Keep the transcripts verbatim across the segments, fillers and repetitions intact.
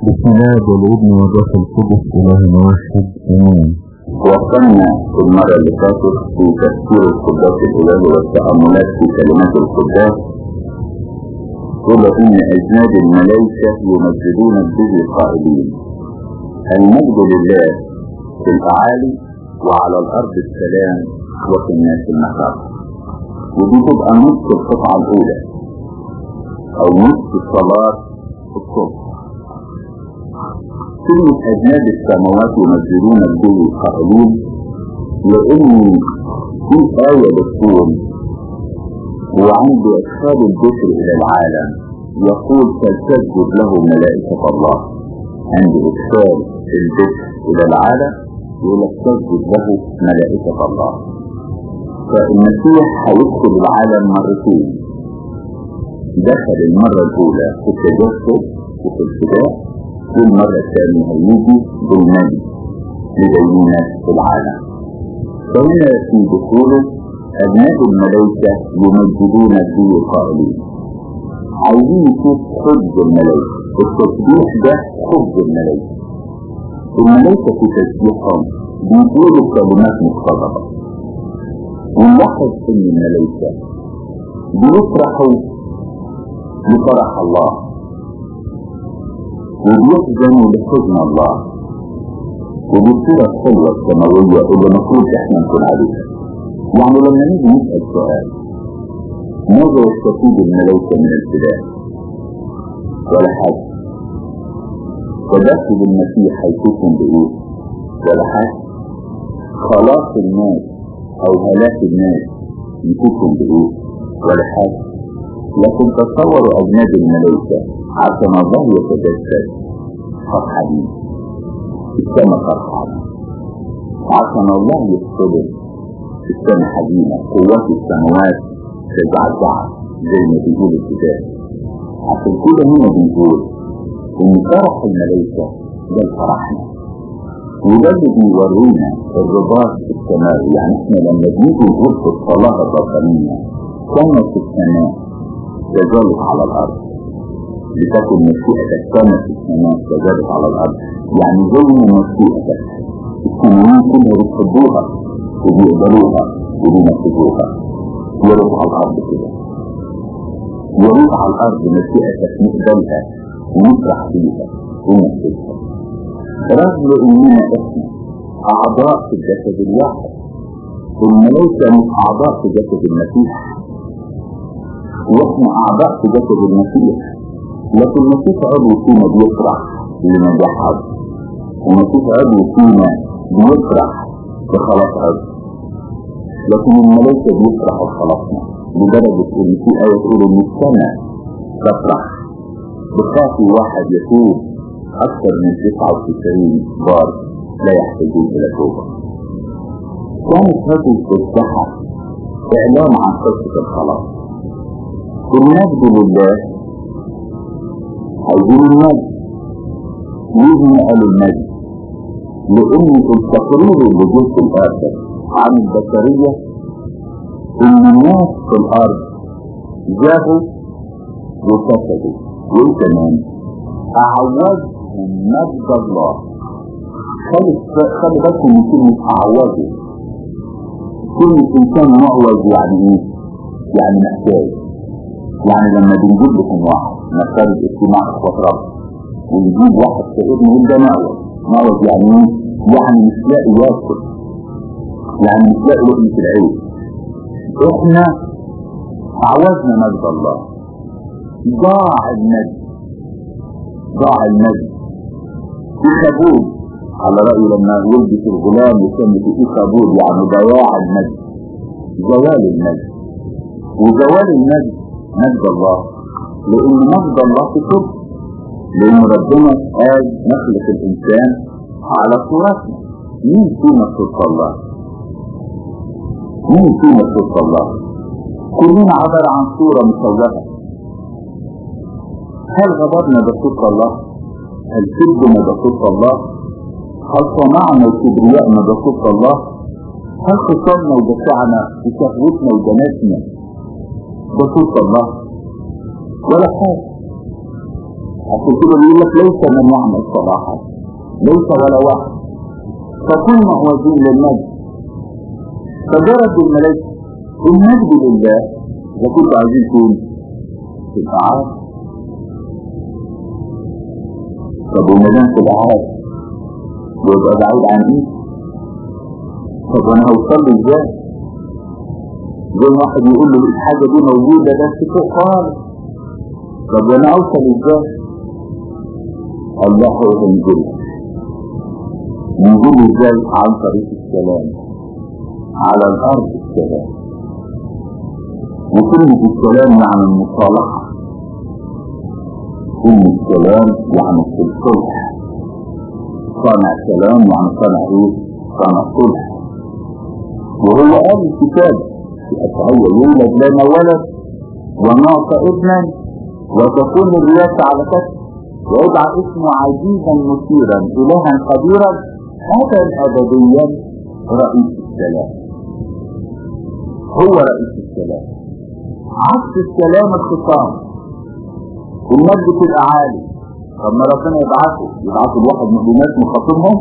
بسم الله والابن والروح القدس اله واحد امين. وصلنا في المرة اللي فاتت في تفسير القداس الإلهي والتأملات في كلمات القداس إلى أن أجناد الملائكة يمجدون به قائلين: المجد لله في الأعالي وعلى الأرض السلام وفي الناس المحبة. ودي تبقى نص القطعة الأولى أو نصف صلاة الصبح. كلمة أجناد السماوات يمجدون به قائلين لأن في آية بتقول: وعند إدخال البشر إلى العالم يقول فلتسجد له ملائكة الله. عند إدخال البشر إلى العالم يقول تسجد له ملائكة الله. فالمسيح هيدخل العالم مرتين، دخل المرة الأولى في التجسد وفي الفداء، والمرة الثانية هيجي بالمجد لدينونة في العالم. فهنا في دخوله أجناد الملائكة يمجدون به قائلين. عايزين نشوف خبز الملائكة، التسبيح ده خبز الملائكة. الملائكة في تسبيحهم بيقولوا كلمات مختلفة، ونلاحظ ان الملائكة بيفرحوا لفرح الله وبيحزنوا لحزن الله، وبالصورة الحلوة السماوية اللي المفروض احنا نكون عليها. يعني لما نيجي نسأل سؤال: ماذا يستفيد الملائكة من الفداء؟ ولا حاجة. تدخل المسيح هيكون بإيه؟ ولا حاجة. خلاص الناس أو هلاك الناس يكون بإيه؟ ولا حاجة. لكن تصوروا أجناد الملائكة عشان الله يتجسد فرحانين، السماء فرحانة. عشان الله يتصلب السماء حزينة، قوات السماوات تزعزعت زي ما بيقول الكتاب. عشان كده هنا بنقول ان فرح الملائكة ده فرحنا، وده اللي بيورينا الرباط السماوي. يعني احنا لما بنيجي نقول في الصلاة الربانية كانت السماء تزالت على الارض، لتكن مشيئتك كانت السماء تزالت على الارض. يعني زي مشيئتك السماويين كلها بيحبوها وبيقبلوها وبينفذوها. يرد على الارض كده، يرد على الارض مشيئتك نقبلها ونفرح بيها وننفذها، رغم اننا احنا اعضاء في الجسد الواحد. الملائكة مش اعضاء في جسد المسيح، واحنا اعضاء في جسد المسيح. لكن المسيح عضو فينا بيفرح لنجاح عضو، المسيح عضو فينا بيفرح بخلاص عضو. لكن الملائكة بيفرحوا بخلاصنا، لدرجة ان في آية تقول ان السماء تفرح بخاطي واحد يتوب أكثر من تسعة وتسعين بار لا يحتاجون إلى توبة. كانت هذه التسبيحة إعلان عن قصة الخلاص. المجد لله، عايزين المجد. ليه قالوا المجد؟ لأن التقرير اللي جه في الآخر عن البشرية إن الناس في الأرض جابوا وكسبوا، وكمان أعوزهم مجد الله. خلي بالكم من كلمة أعوزه. كلمة إنسان معوز يعني إيه؟ يعني محتاج. يعني لما بنجيب لكم واحد نفترض اجتماع إخوة رب ونجيب واحد فقير نقول ده معوز. معوز يعني إيه؟ يعني مش لاقي ياكل، يعني مش لاقي لقمة العيش. إحنا أعوزنا مجد الله. ضاع المجد، ضاع المجد. إيخابود على رأي لما يلبس الغلام يسمى في إيخابود، يعني ضياع المجد، زوال المجد. وزوال المجد مجد الله، لأن مجد الله في كل، لأن ربنا قال نخلق الإنسان على صورتنا. مين فينا صورة الله؟ مين فينا صورة الله؟ كلنا عبارة عن صورة مصورة. هل غضبنا بصوت الله؟ هل كذبنا بصوت الله؟ هل صنعنا وكبريائنا بصوت الله؟ هل خسرنا ودفعنا وشهوتنا وجناتنا بصوت الله؟ ولا حاجة. عشان كده بيقول لك ليس من يعمل صلاحا ليس ولا واحد فكل موازين للمجد. فجرت الملائكة المجد لله. إذا كنت عايزين تكون تبقى عارف. طب ومدام تبقى عارف ويبقى بعيد عن ايه؟ طب وانا هوصل له ازاي؟ زي واحد يقول له الحاجة دي موجودة بس فوق خالص. طب وانا اوصل ازاي؟ الله هو ينزل. ينزل ازاي؟ عن طريق السلام. على الارض السلام. وكلمة السلام يعني المصالحة. كلمة السلام يعني الصلح. صنع سلام يعني صنع ايه؟ صنع صلح. وهو قال الكتاب في أشعياء يولد لنا ولد ونعطى ابنا وتكون الرياسة على كتفه ويدعى اسمه عزيزا مثيرا إلها قديرا أبدا أبديا رئيس السلام. هو رئيس السلام. عكس السلام الخصام. المجد تبقى عالي. طب ما ربنا يبعثه يبعثه الواحد من الناس مخاطبهم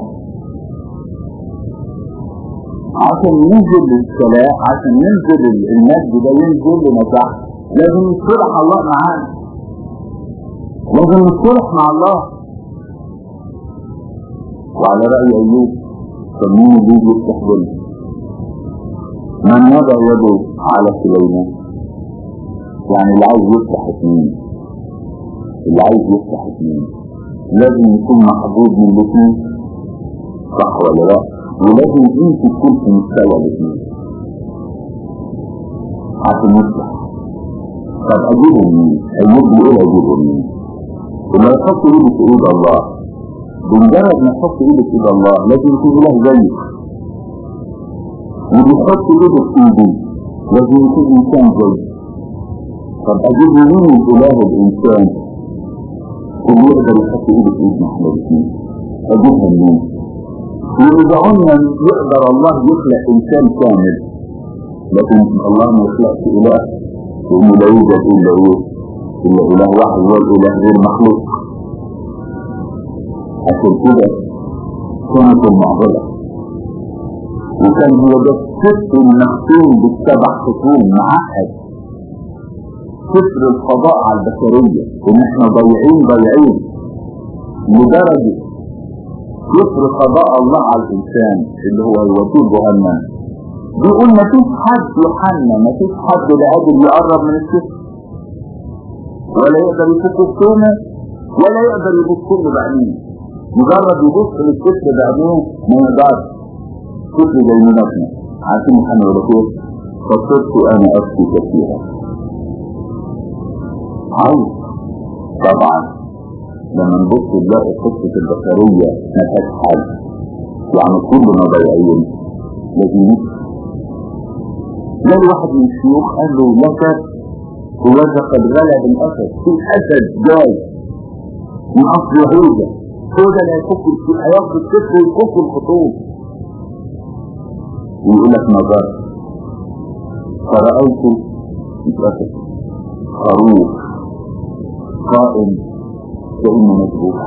عشان ينزل للسلام. عشان ينزل المجد ده ينزل لنجاح لازم يصلح الله معانا. لازم يصلح مع الله. وعلى رأي أيوب سمين الجيد يستحضر من وضع يده على سليمان. يعني اللي عايز يفتح اثنين اللي عايز يفتح اثنين لازم يكون محبوب من الاثنين. صح ولا لا؟ ولازم انت تكون في مستوى الاثنين عشان يفتح. طب اجيبه منين؟ ايوب بيقول اجيبه منين؟ لما يحط ايده في ايد الله بمجرد ما يحط ايده في ايد الله لازم يكون اله زيك. وبيحط ايده في ايدي لازم يكون انسان زيك. طب اجيب منين اله الانسان اللي يقدر يحط ايده في ايدنا احنا الاثنين؟ اجيبها منين؟ وإذا قلنا يقدر الله يخلق إنسان كامل لكن الله ما يخلقش إله لأنه لا يوجد إلا إيه؟ إلا إله واحد والإله غير مخلوق. عشان كده كانت المعضلة وكان هو ده السفر المختوم بالسبع ختوم معقد. سفر القضاء على البشرية إن إحنا ضايعين ضايعين لدرجة سفر قضاء الله على الإنسان اللي هو يوديه جهنم. بيقول ما فيش حد يوحنا ما فيش حد لا قادر يقرب من السفر ولا يقدر يفك السنة ولا يقدر يبص له بعينيه. مجرد يبص للسفر بعينيه ما يقدرش. سفر زي منافنا عارفين يوحنا ولا كيف؟ فصرت أنا أبكي كثيرا. عايز طبعا لما نبص نلاقي قصة البشرية ما فيهاش حل. يعني كلنا ضايعين لازم نفهم. لا واحد من الشيوخ قال له لك وذا قد غلب الأسد. في أسد جاي من أصل يهوذا هو ده اللي هيفك هياخد السفر ويفك الخطوط. ويقول لك نظرت فرأيت أسد خروف قائم كأنه مجبوح.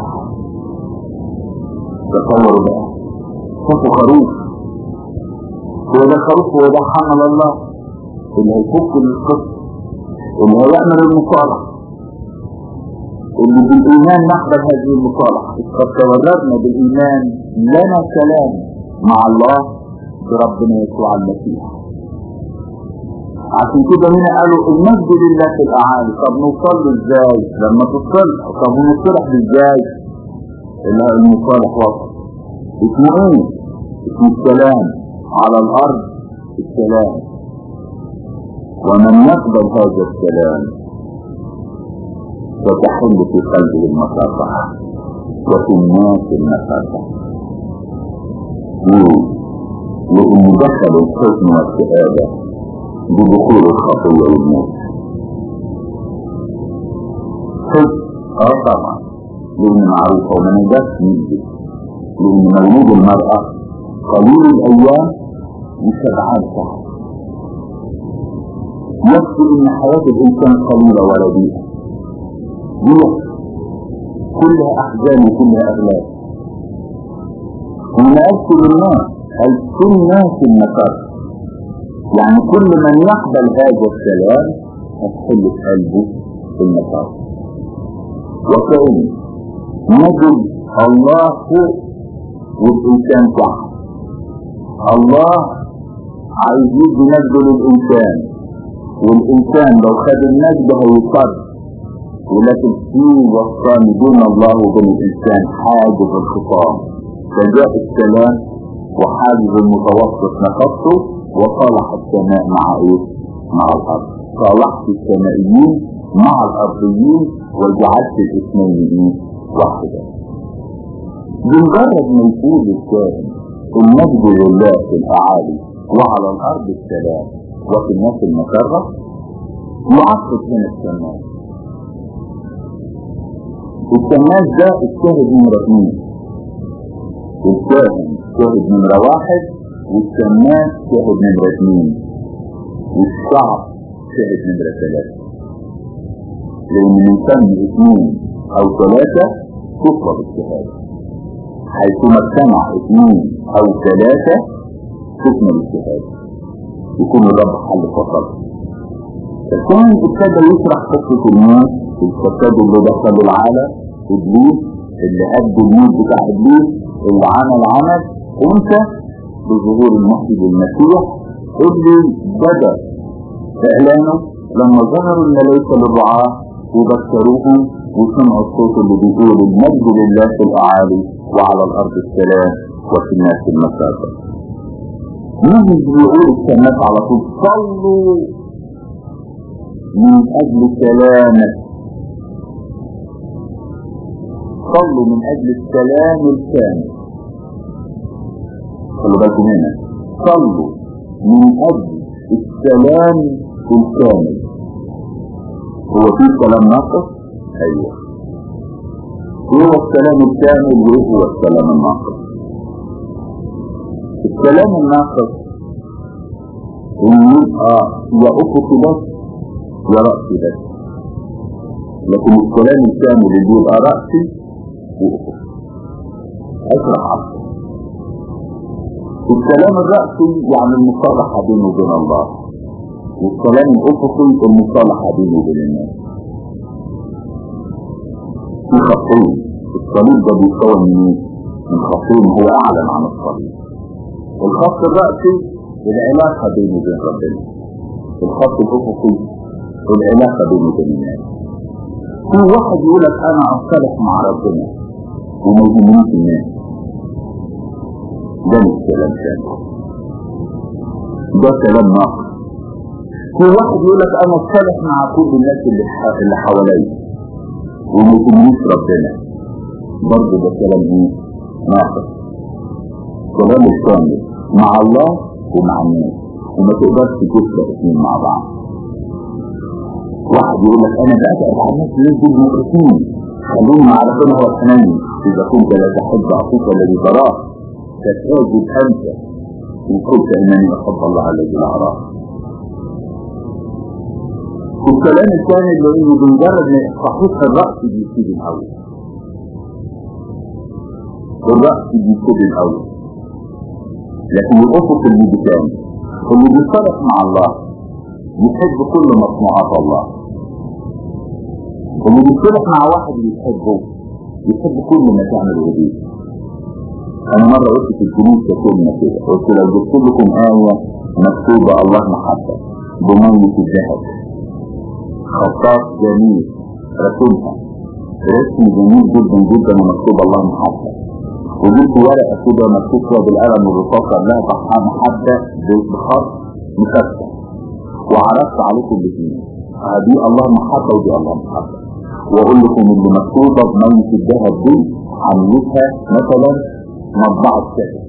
تصوروا بقى شوفوا خروف. هو ده خروف هو ده حمل الله اللي هيفك القصة اللي هيعمل المصالحة اللي بالإيمان نقبل هذه المصالحة. قد تورطنا بالإيمان لنا سلام مع الله بربنا يسوع المسيح. عشان كده هنا قالوا المجد لله في الأعالي. طب نوصل له ازاي؟ لما تصلح. طب ونصلح ازاي؟ اللي هو المصالح وصل اسمه ايه؟ اسمه السلام. على الأرض السلام. ومن يقبل هذا السلام فتحل في قلبه المصافحة وفي الناس المصافحة. ليه؟ لأن دخل الحزن والشهادة بدخول الخطية والموت. حزن اه طبعا لأن معروفة ومن جاش نجد لأن مولود المرأة قليل الأيام وسبعان شهر. يكفي ان حياة الانسان قليلة ورديئة. كلها أحزان وكلها أغلال. وما قالش للناس، قال كل ناس المسار، يعني كل من يقبل هذا السلام هتحل في قلبه المسار. وكأن نجد الله فوق والإنسان تحت. الله عايز يدي مجده للإنسان، والإنسان لو خد المجد هيصد، ولكن في وسطان بين الله وبين الإنسان حاجز الخصام، فجاء السلام وحاجز المتوسط نقصته وصالح السماء مع ايه؟ مع الأرض. صالحت السمائيين مع الأرضيين وجعلت الاثنين ايه؟ واحدا. بمجرد ما يقول الكائن المجد لله في الأعالي وعلى الأرض السلام وفي الناس المسرة، يعقد هنا السماء. السماء ده الشاهد نمرة اثنين، الكائن شاهد نمرة واحد، والسماء شاهد نمرة اثنين، والشعب شاهد نمرة ثلاثة. لأن من سن اثنين أو ثلاثة تطلب الشهادة، حيثما اجتمع اثنين أو ثلاثة تكمل الشهادة، يكون الرب حل فصل. فكان ابتدى يشرح قصة الناس الفساد اللي دخل العالم، إبليس اللي هد الموت بتاع إبليس اللي عمل عمل، وانت بظهور المحيي المسيح اللي بدأ إعلانه لما ظهروا الملائكة للرعاة وبشروهم وسمعوا الصوت اللي بيقول المجد لله في الأعالي وعلى الأرض السلام وفي الناس المساجد. نجد بيقول السماء على طول صلوا من أجل سلامك، صلوا من أجل السلام الكامل. خلوا بالكم هنا، صلوا من أجل السلام الكامل. هو في سلام ناقص؟ أيوه. هو السلام الكامل وهو السلام الناقص. السلام الناقص إن يبقى يا أفقي بس يا رأسي بس، لكن السلام الكامل اللي يبقى رأسي وأفقي. أشرح أكثر. السلام الرأسي يعني المصالحة بينه وبين الله، والسلام الأفقي المصالحة بينه وبين الناس. في خطين، الصليب ده بيتكون من من خطين هو أعلن عن الصليب. الخط الرأسي العلاقة بينه وبين ربنا، الخط الأفقي العلاقة بينه وبين الناس. في واحد يقول لك أنا أصالح مع ربنا وما يهمنيش الناس، ده مش كلام كامل، ده كلام ناقص. في واحد يقول لك أنا أصالح مع كل الناس اللي اللي حواليا وما يهمنيش ربنا، برضه ده كلام ايه؟ ناقص. كلام الكامل مع الله ومع الناس، وما تقدرش تكسر اثنين مع بعض. واحد يقول لك انا بقى على الناس اللي دول مؤمنين، خلوني مع ربنا هو الحنين، اذا كنت لا تحب اخوك الذي تراه فتجد انت ان قلت انني احب الله الذي لا اراه. والكلام الثاني اللي انه بمجرد ما صحيح الراس بيسيب الاول، الراس بيسيب الاول، لكن الافق اللي بتاني اللي بيصالح مع الله يحب كل مصنوعات الله، اللي بيصالح مع واحد بيحبه يحب كل ما تعمله بيه. انا مرة قلت في الكنيسة كلمة كده، قلت لو جبت لكم آية مكتوبة الله محبة بمية الذهب، خطاط جميل رسمها رسم جميل جدا جدا ومكتوب الله محبة، وجبت ورقة كده مكتوب فيها بالقلم الرصاصة لها بحثها محبة بخط مكتب، وعرفت عليكم الاثنين دي الله محبة ودي الله محبة، واقول لكم اللي مكتوبة بمية الذهب دي عملتها مثلا مطبعة شهر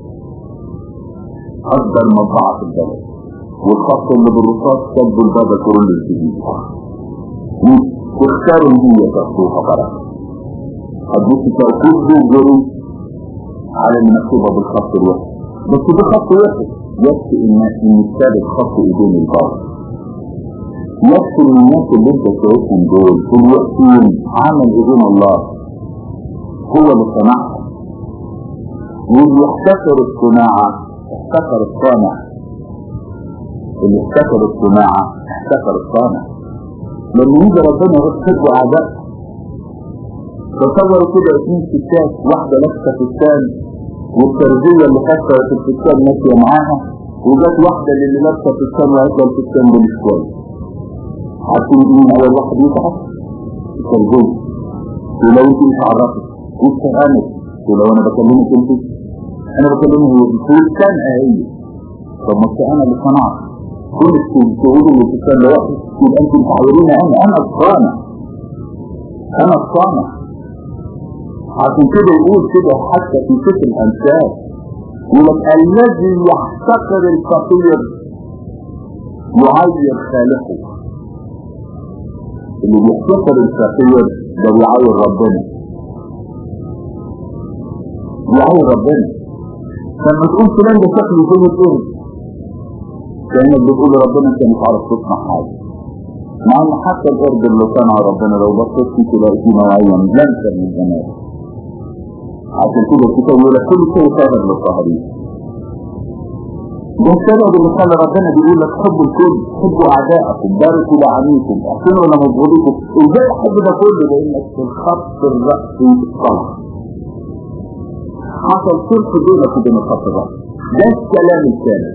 أكبر مطبعة في البلد، والخط اللي بالرصاص كتب البابا كورول الجديد، واختاروا هي تخطوها بركة. حدوث تأكيد جري على المكتوبة بالخط الوحش، بس بخط وحش يكفي ان يستابد خط ايدين البابا، يكفي ان الناس اللي انت شايفهم دول كل وقتين عمل ايدين الله، هو اللي صنعها. واللي احتكر الصناعة احتكر الصانع، اللي احتكر الصناعة احتكر الصانع. لما يجي ربنا يحب أعداء، تصوروا كده اثنين ستات، واحدة لابسة فستان والتربية اللي كسرت الفستان ماشية معاها، وجات واحدة اللي لابسة فستان وعدة الفستان ده مش كويس. عارفين مين أول واحد يتعب؟ التربية. ولو انت مش عرفت واتفهمت، ولو انا بكلمك انت انا بكلمه هو الفستان اهي. طب ما انا اللي صنعت كل تقولوا ان الفستان ده وحش، يبقى انتوا متعودين انا انا الصانع، انا الصانع. عشان كده يقول كده حتى في سفر الامثال، يقول الذي يحتقر الفقير يعير خالقه. اللي بيحتقر الفقير ده بيعير ربنا، بيعير ربنا. لما تقول فلان ده شكله زي القرد، كأنك بتقول ربنا انت مش عارف تصنع حاجه، مع ان حتى القرد اللي صنع ربنا لو بصيت فيه تلاقي فيه نوعيه لمسه من الجمال. عشان كده الكتاب يقول لك كل شيء سهل للصهرين. ده السبب اللي خلى ربنا بيقول لك حبوا الكل، حبوا اعدائكم، باركوا لعنيكم، احسنوا لمبغضيكم. ازاي الحب ده كله؟ لانك في الخط الرأسي الصلح حصل صلح بينك وبين الخط الرأسي. ده السلام الكامل.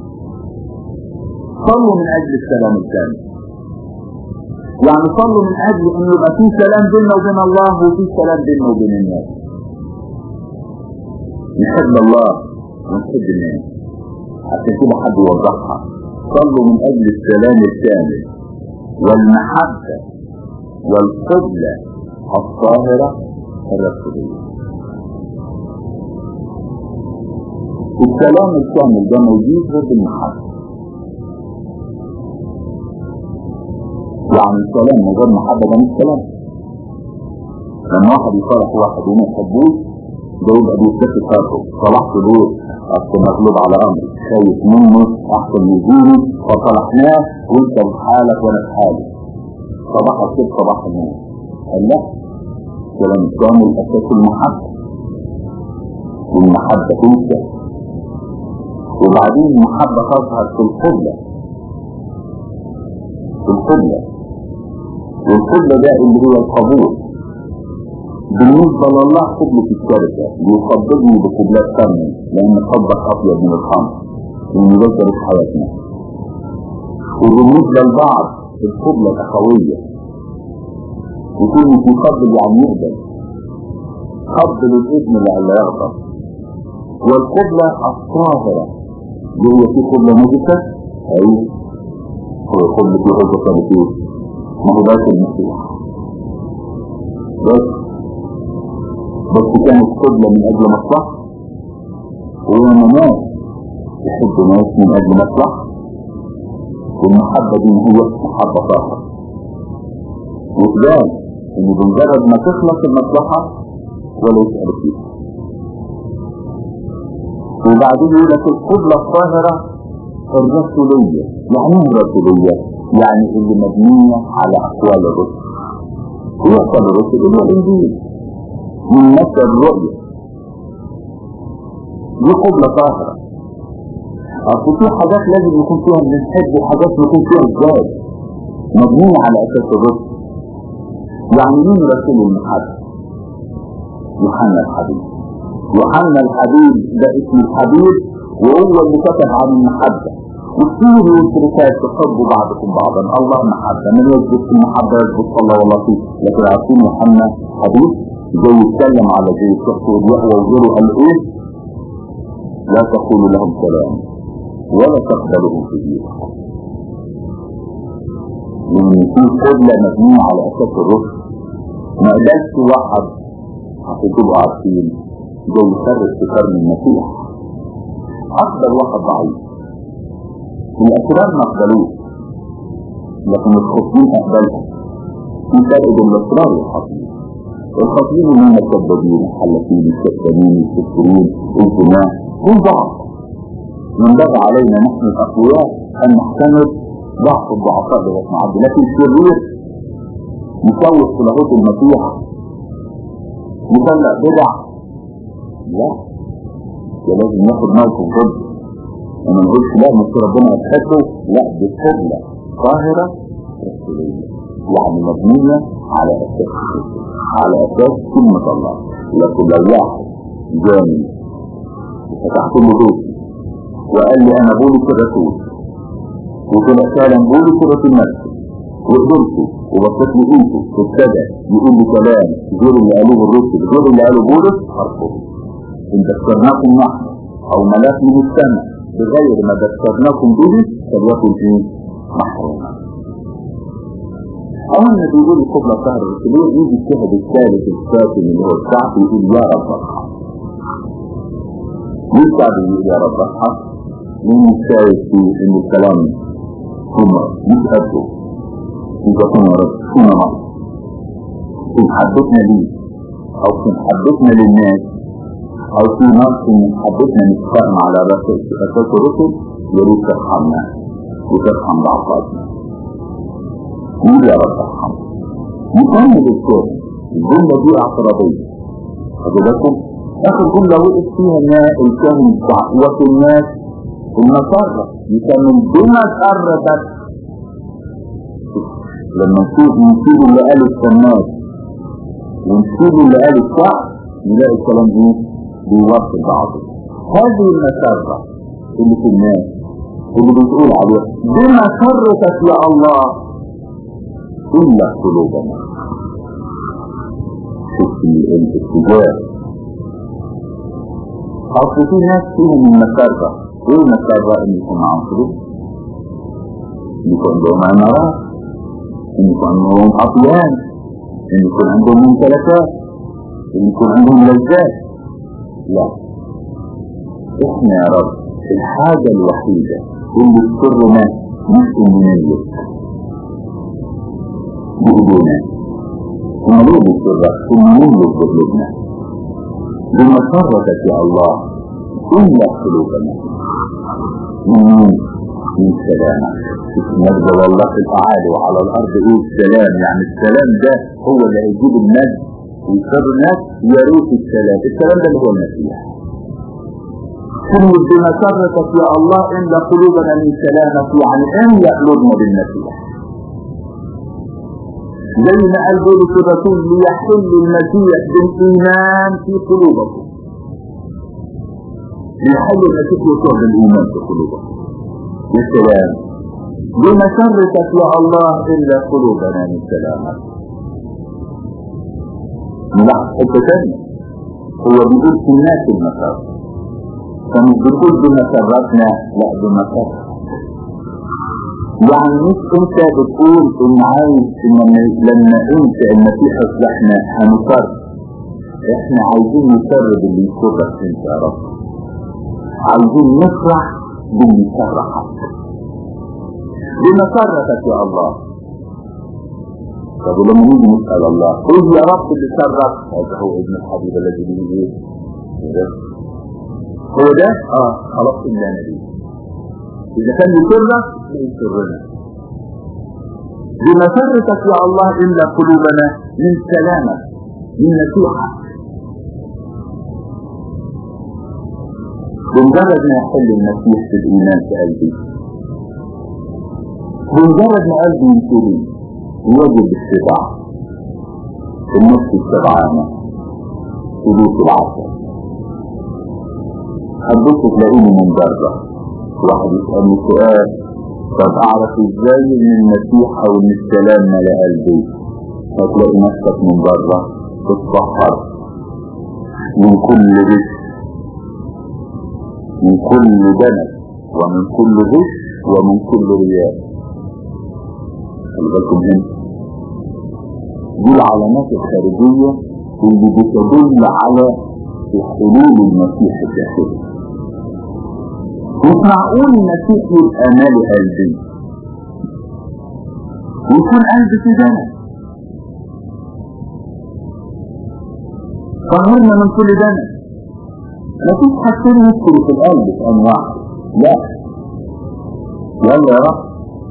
صلوا من اجل السلام الكامل، يعني صلوا من اجل ان يبقى في سلام بيننا وبين الله وفي سلام بيننا وبين الناس. نحب الله ونحب الناس. عشان كده حد يوضحها، صلوا من اجل السلام الكامل والمحبة والقبلة الطاهرة الرسولية. السلام الكامل ده موجود ضد المحبة. يعني السلام من غير محبة ده مش سلام. لما واحد يصالح واحد وما يحبوش ده يبقى بيتكسر خاطره، صلحت ليه؟ اصل مغلوب على امري، خايف منه، احسن يجيني فصلحناه وانت بحالك وانا بحالي. صباح الخير صباح النور. قال لا، السلام الكامل اساس المحبة، والمحبة تنشأ، وبعدين المحبة تظهر في القبلة. في القبلة، والقبلة ده اللي هو القبول. بالنسبة لله قبلة الشركة يقبلني بقبلات ثانية، لأن حبك أطيب من الخمر ومذكر في حياتنا. وبالنسبة لبعض القبلة الأخوية، يكون في قبل يعني يقبل، قبل الابن لألا يغضب. والقبلة الطاهرة اللي هي في قبلة نجسة، أي هو قبلة في حجة ثابتين، ما هو ذات المسيح. بس بس كانت قبلة من أجل مصلحة، ويوم ناس يحب ناس من أجل مصلحة، والمحبة دي هي محبة طاهرة. وإذن إن بمجرد ما تخلص المصلحة ولا يسأل فيها. وبعدين يقول لك القبلة الطاهرة الرسولية. يعني ايه الرسولية؟ يعني اللي مبنية على أقوال الرسل. هي أقوال الرسل اللي هو الإنجيل من مثل الرؤية. دي قبلة طاهرة. أصل في حاجات لازم يكون فيها بنحب وحاجات يكون فيها الزواج مبنية على أساس الرسل. يعني مين رسول المحبة؟ يوحنا الحبيب. يوحنا الحبيب ده اسم الحبيب، وهو اللي كتب عن المحبة. وكثير يشركات تحبوا بعضكم بعضا. الله محبة، من يثبت المحبة يثبت الله والله فيه. لكن عارفين يوحنا حبيب زي يتكلم على زي الشخص واليهوى وغيره، قال ايه؟ لا تقولوا لهم سلام ولا تقبلهم في دينكم. لأن في قبلة مبنية على أساس الرسل. ما قدرش واحد عشان تبقوا عارفين زي يفرق في قرن المسيح. أكبر واحد ضعيف، الأسرار ما قبلوه لكن الخطين أقبلهم. في فرق بين الأسرار والخطين. الخطين اللي هم الكذابين، الحلفين، الكذابين، الكفرين، الجماع، كل ضعف. ينبغي علينا نحن الأقوياء أن نحتمل ضعف الضعفاء بغير معد. لكن الشرير يسوق صلاحات المسيح يطلع بدع؟ لا، لازم ناخد موقف ضد. وما نقولش لا مش ربنا يتحبه، لا دي قبلة ظاهرة رسولية، يعني مبنية على أساس على أساس كلمة الله. لكن لو واحد جاني فتحت له بيتي وقال لي أنا بولس الرسول وكده فعلا بولس الرسول نفسه وقدرته وبصيت لي ايده وابتدى يقول لي كلام غير اللي قالوه الرسل غير اللي قالوه بولس، هرفضه. إن ذكرناكم نحن أو ملاك من السماء بغير ما ذكرناكم به فليكن ايه؟ محروما. أولا بيقول القبلة الظاهرة الرسولية، يجي الشهد الثالث الساكن اللي هو الشعب يقول يا رب ارحم. ليه الشعب يقول يا رب ارحم؟ لأنه شايف فيه إن الكلام هم مش قده. إذا كنا رسولنا مصر في محبتنا ليه أو في محبتنا للناس أو في نص من محبتنا نتفاهم على أساس الرسل، يريد ترحمنا وترحم ضعفاتنا. قول يا رب ارحم. نكمل الكلام. الجملة دي اعتراضية. فبدأكم آخر جملة وقف فيها ما الكامل وفي الناس النصارى يكمل بما سرتك. لما نشوف نشوف اللي قال السماك ونشوف اللي قال الشعب نلاقي الكلام دي بيوصل بعضه. هذه المسرة اللي في الناس اللي بتقول عليها بما سرتك يا الله إلا قلوبنا. شوف الاتجاه. أصل في ناس فيهم المسرة. إيه المسرة؟ إن يكون معهم فلوس، إن يكون عندهم عمارات، إن يكون عندهم أطيان، إن يكون عندهم ممتلكات، إن يكون عندهم لذات. لا، إحنا يا رب الحاجة الوحيدة اللي تسرنا مش إن نملك بإيدينا، ونريد السرة إن نملك بقلوبنا. بمسرتك يا الله إلا قلوبنا من من سلامك. نجد والله في الأعالي وعلى الأرض إيه السلام؟ يعني السلام ده هو اللي هيجيب الناس ويسر الناس. يا ريت السلام، السلام ده اللي هو المسيح. كلمة بمسرتك يا الله إلا قلوبنا من سلامك، يعني إملأ قلوبنا بالمسيح. زي ما قال بولس الرسول ليحل المسيح بالإيمان في قلوبكم. يحل المسيح يصير بالإيمان في قلوبكم. يا سلام، بمسرتك يا الله إلا قلوبنا من سلامك. لا حتى ثانية هو بيقول في الناس المسار، فمش بيقول بمسرتنا، لا بمسرتك. يعني مش انت بتقول ان عايز ان لما انت المسيح اصلحنا هنصر. احنا عايزين نصر باللي يسرك انت يا رب، عايزين نفرح باللي يسرحك بمسرتك يا الله. طب ولما نيجي نسأل الله قول يا رب اللي سرك، هذا هو ابن الحبيب الذي به ايه ده هو ده اه خلاص الا نبي. إذا كان يسرك يسرنا بمسرتك يا الله إلا قلوبنا من سلامك من نسيحك. بمجرد ما يحل المسيح في الإيمان في قلبي، بمجرد ما قلبي ينتهي يجب الشبع النفس الشبعانة سلوك العسل. حبيت تلاقيني من بره واحد يسألني سؤال، طب اعرف ازاي ان المسيح او ان السلام ملا قلبي؟ هتلاقي نفسك من بره تتطهر من كل غش، من كل دنس، ومن كل غش، ومن كل رياء. خلي بالكم هنا دي العلامات الخارجية اللي بتدل على حلول المسيح الداخلي. مش معقول المسيح يبقى مالي قلبي ويكون قلبي في دنس. طهرنا من كل دنس. مفيش حاجتين يدخل في القلب في انواع، لا يلا يا رب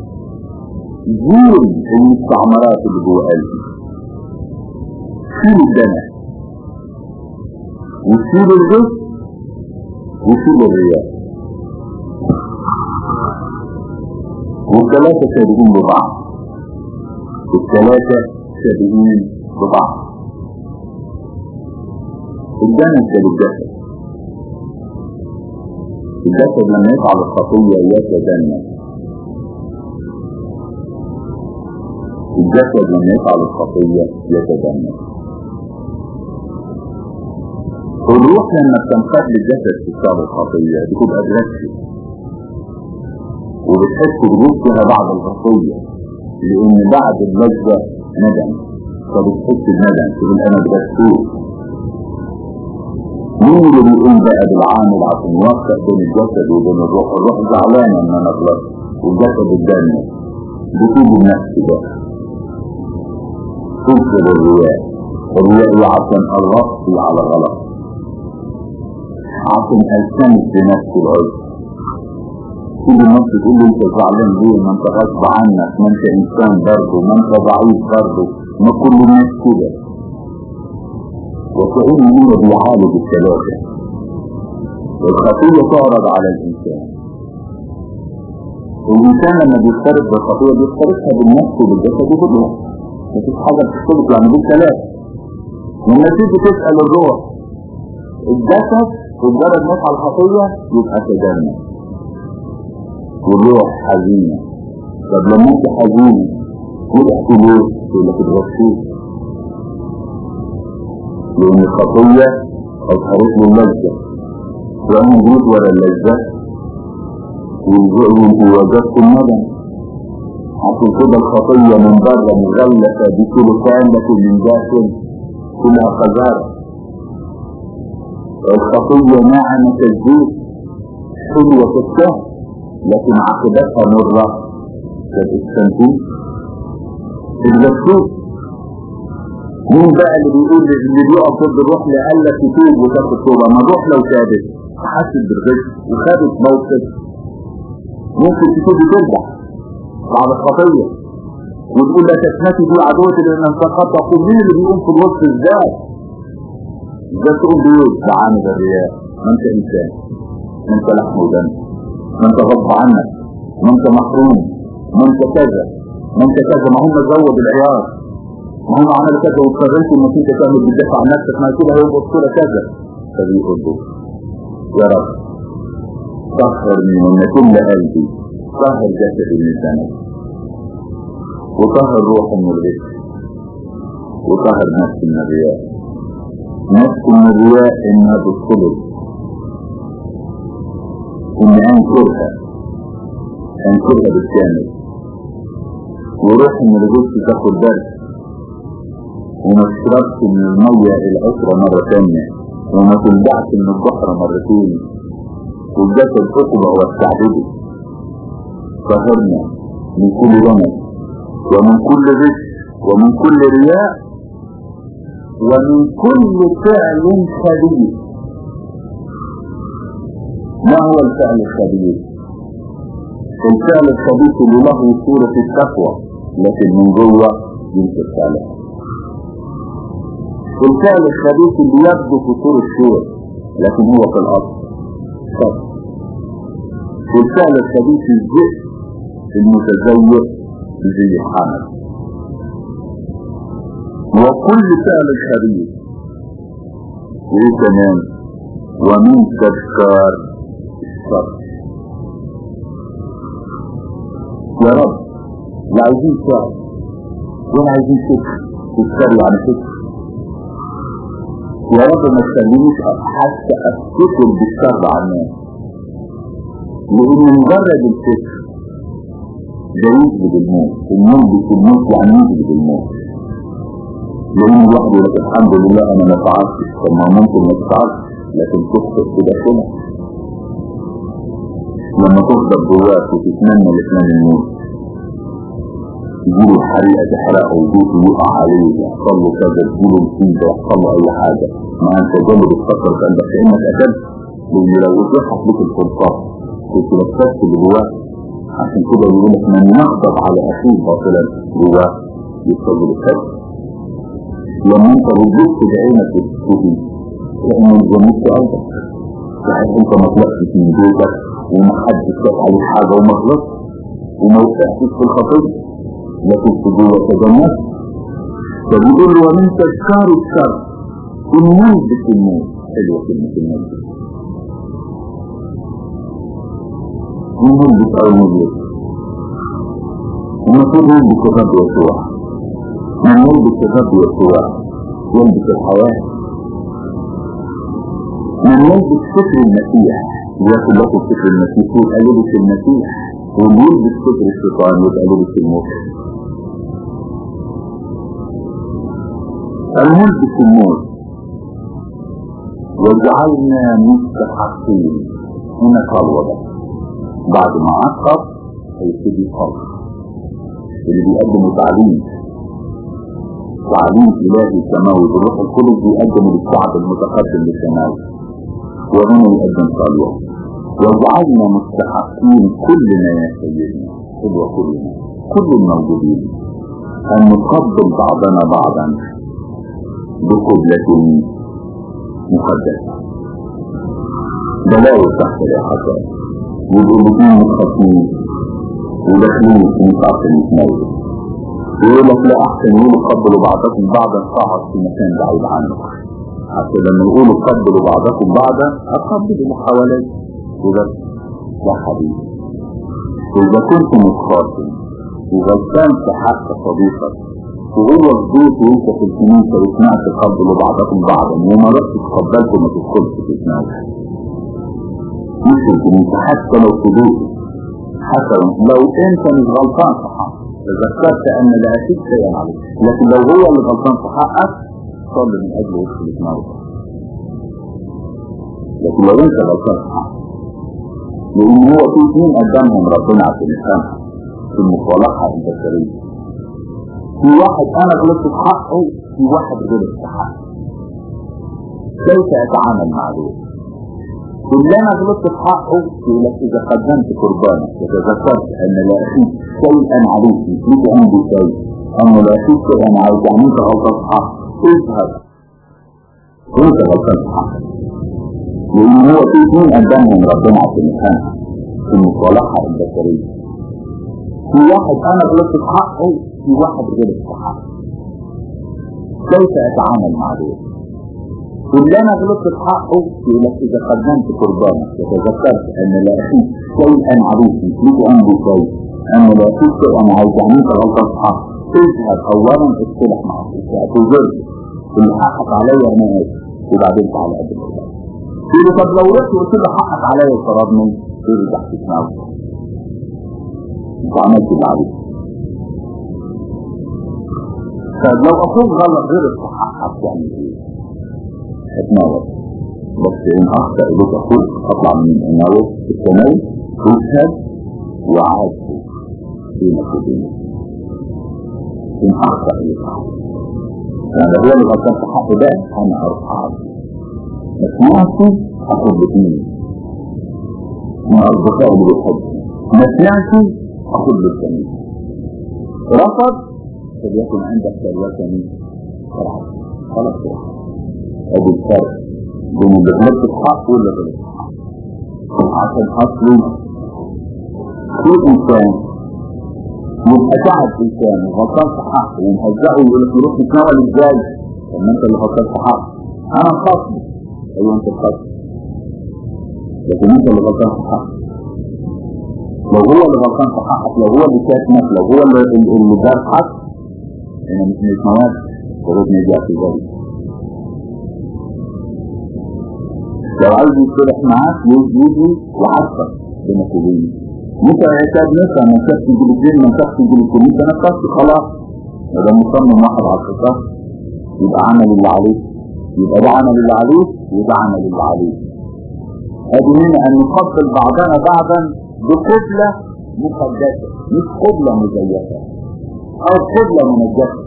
زيل المستعمرات اللي جوه قلبي، شيل الدنس وتشيل الجسم وتشيل الرياء، والثلاثة شابهين ببعض، الثلاثة شابهين ببعض. الجنة بالجسد، الجسد لما يفعل الخطية يتجنن، الجسد لما يفعل الخطية يتجنن. الروح لما بتنقاد للجسد في الشعب الخطية بتبقى بركشة وبتحس بجسدها بعد الخطية، لأن بعد اللذة ندم، فبتحس بندم تقول أنا بغسوه. مين اللي بيقوم بقى بالعامل عشان يوفق بين الجسد وبين الروح؟ الروح زعلانة ان انا غلطت والجسد اتجنن، بتوب النفس بقى تنصر الرياء. الرياء عشان الغطي على غلط، عشان التمس بنفس العذر. كل الناس تقول لي انت زعلان ليه؟ ما انت غصب عنك، ما انت انسان برضه، ما انت ضعيف برضه، ما كل الناس كده. وكأن هو بيعالج الثلاثة. الخطية تعرض على الإنسان، الإنسان لما بيختلف بالخطية بيختلفها بالنفس وبالجسد وبالروح، مفيش حاجة بتختلف يعني بالثلاثة. لما تيجي تسأل الروح الجسد مجرد نفع الخطية يبقى تجنن، والروح حزينة. طب لما انت حزينة وضحت ليه؟ يقول لك اتغشيت، لأن الخطية أظهرت له اللذة، وأنا جيت ورا اللذة ووجدت الندم. عشان كده الخطية من بره مغلفة بكل كاملة من داخل كلها قذارة. الخطية ناعمة الزيت حلوة الشهر، لكن عاقبتها مرة كالإستنتين الغسوس. مين بقى اللي بيقول اللي بيقف ضد الروح لألا تتوب وتاخد توبة؟ ما الروح لو تابت حست بالغش وخدت موقف ممكن تتوب وترجع بعد الخطية وتقول لا تتنسي دي عدوتي لأن انتقدت. أقول مين اللي بيقوم في الوسط الذات؟ ازاي تقول بيقول لعامل الرياء؟ ما انت انسان، ما انت لحم ودم، ما انت غصب عنك، ما انت محروم، ما انت كذا، ما انت كذا. ما هم زود العيار، ما هم عملوا كذا واضطريت انك انت تعمل بتدافع عن نفسك، ما كده هيبقى الصوره كذا. فبيقول له يا رب طهرني من كل قلبي، طهر جسدي من الذنب، وطهر روحي من الغش، وطهر نفسي من الرياء. نفسي من الرياء انها تدخل اني انكرها انكرها بالكامل، وروحي من الغش تاخد درس وما تشربش من المية العسرة مرة ثانية، وما تلدعش من البحر مرتين، والجسد تقبع والتعبد. طهرنا من كل رمز ومن كل غش ومن كل رياء ومن كل فعل خبيث. ما هو الفعل الخبيث؟ الفعل الخبيث اللي له صورة التقوى لكن من جوه ينسى عليها. الفعل الخبيث اللي يبدو في صورة الشور لكن هو في الأصل شر. الفعل الخبيث الذئب المتزوج بزي الحمل. وكل فعل خبيث وايه كمان؟ ومن تذكار الشر. يا رب لا عايزين فعل ولا عايزين فكر، تذكر يعني فكر. يا رب ما تخلينيش حتى افتكر بالشر عن الناس، لان مجرد الفكر ده يجلب الموت. الموت بالموت يعني يجلب الموت، لان الواحد يقول لك الحمد لله انا ما فعلتش. طب ما ممكن ما تفعلش لكن تخطئ كده كده. لما تخطئ جواك وتتمنى لإتمام الموت، يجيله حريقه تحرقه وبيته يقع عليه، يحصل له كذا، يجيله مصيبه، يحصل له اي حاجه، ما انت جنب بتفكر قلبك كانك قتلت. لان لو اتيحت لك الفرصه كنت لفت جواك. عشان كده يقول لك من يغضب على اخيه باطلا جواه يصل للكذب. لما انت بتبص بعينك وتشوفي لأن الجميل في قلبك يعني انت ما طلعتش من بيتك ومحدش شاف عليك حاجة وما طلعتش وما وقعتش في الخطية لكن في جوه تجمعت. فبيقول له ومن تذكار الشر النوم بالنوم. حلوة كلمة النوم النوم بتاع المجلس المفروض يلبس الرب يسوع من يلبس الرب يسوع يلبس الحياة من يلبس فكر المسيح يأكل لكم فكر المسيح يبقى لبس المسيح واللي يلبس فكر الشيطان يبقى لبس الموت. الملبس الموت وجعلنا مستحقين هنا قلوبة بعد ما عقب هيبتدي قلب اللي بيقدموا تعليم تعليم إلهي سماوي بالروح القدس بيقدموا للشعب المتقدم للسماوي وهنا يقدم قلوة وجعلنا مستحقين كلنا يا سيدنا حلوة كلنا كل الموجودين أن نقبل بعضنا بعضا بقبلة مقدسة. بلاوي تحت الإحاطات والأولوين متخطين وداخلين في نطاق المتناول ويقول لك لا أحسن يقولوا قبلوا بعضكم بعضا صعد في مكان بعيد عنك حتى لما يقولوا قبلوا بعضكم بعضا أقبلوا اللي حواليك وبس. يا حبيبي إذا كنت متخاصم وغلطان في حق صديقك وهو البيت وانت في الكنيسة وسمعت قبلوا بعضكم بعضا وما رأيك قبلت وما تدخلش في الكنيسة مش في الكنيسة حتى لو في بيتك حتى لو انت مش غلطان في حقك تذكرت ان لا اشيء شيئا عليك لكن لو هو اللي غلطان في حقك صلي من اجل وصل الكنيسة. لكن لو انت غلطان في حقك لان هو في اثنين قدامهم ربنا عشان يفهمها في المصالحة البشرية في واحد انا غلطت في حقه في واحد غلط في حقه كيف اتعامل مع دول؟ اللي انا غلطت في حقه يقول لك اذا قدمت قربانك وتذكرت ان لا اخيك شيئا عليك ليك عندي شيء ان لا اخيك شيئا عايز يعني انت غلطان في حقه اذهب وانت غلطان في حقه لان هو في اثنين قدامهم ربنا عشان يفهمها في المصالحة البشرية في واحد انا غلطت في حقه في واحد غلط في حقه كيف اتعامل مع دول؟ اللي انا غلطت في حقه يقول لك اذا قدمت قربانك وتذكرت ان لا اخيك شيئا عليك ليك عندي شيء ان لا اخيك شيئا عايز يعني انت غلطان في حقه اذهب اولا اصطلح مع اخيك اعتذر اللي حقك عليا انا اسف وبعدين تعالى قدم قربانك. يقول طب لو رحت وقلت له حقك عليا وطردني ارجع تسمعه انت عملت اللي عليك. طب لو اخوك غلط غلط في حقك تعمل ايه؟ اتناول بس ان اخطأ اليك اخوك اطلع من الناول في التناول واشهد وعادته بينك وبينك ان اخطأ اليك اخوك يعني هو اللي غلطان في حقه ده انا ارفع عنه بس نعطي اخد باتنين من اصدقائي اللي بيحب ما سمعتي اخد بالثاني رفض فليكن عندك ثروتني خلاص ادي الفرق بين اللي غلط في حق واللي غلط في حق عشان اصلي كل انسان يبقى تعب انسان غلطان في حقه ومهزقه ويقول لك يروح يتناول ازاي؟ طب ما انت اللي غلطان في حقه انا خاصمي ايوه انت الخاصم لكن انت اللي غلطان في حقه. لو هو اللي غلطان في حقك لو هو اللي شاتمك لو هو اللي اللي دار حق انا مش متناول ورد نجي اعتذاري. لو عايز يصلح معاك يجي وعصر بينك وبينه انت عتاب نفسه من شخص يجيب الدين من شخص يجيب الكنيسة انا قصت خلاص اذا مصمم واحد على القصاص يبقى عمل اللي عليه يبقى ده عمل اللي عليه وده عمل اللي عليه. ادي هنا ان نقبل بعضنا بعضا بقبلة مقدسة مش قبلة مزيفة او قبلة منجسة.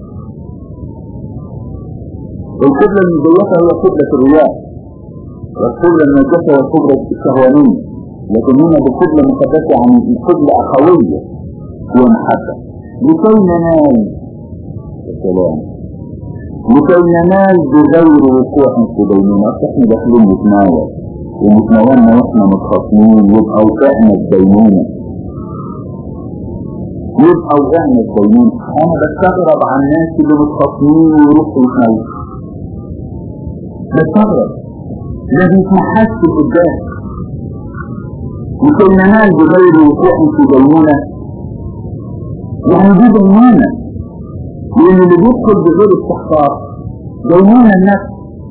القبلة المزيفة هي قبلة الرياء والقبلة المنجسة هي قبلة الشهوانية لكن هنا بقبلة مقدسة عن قبلة اخوية ومحبة لكي ننال السلام لكي ننال بغير وقوع في ديننا. احنا داخلين نتناول ونتناولنا واحنا متخاصمين، يبقى وقعنا الدينونة، يبقى وقعنا الدينونة. انا بستغرب عن الناس اللي متخاصمين ويروحوا يتناولوا، بستغرب لازم تحس قدام. لكي ننال بغير وقوع في ديننا، يعني دي دينونة، لأن اللي بيدخل بغير استحقاق دينونة النفس.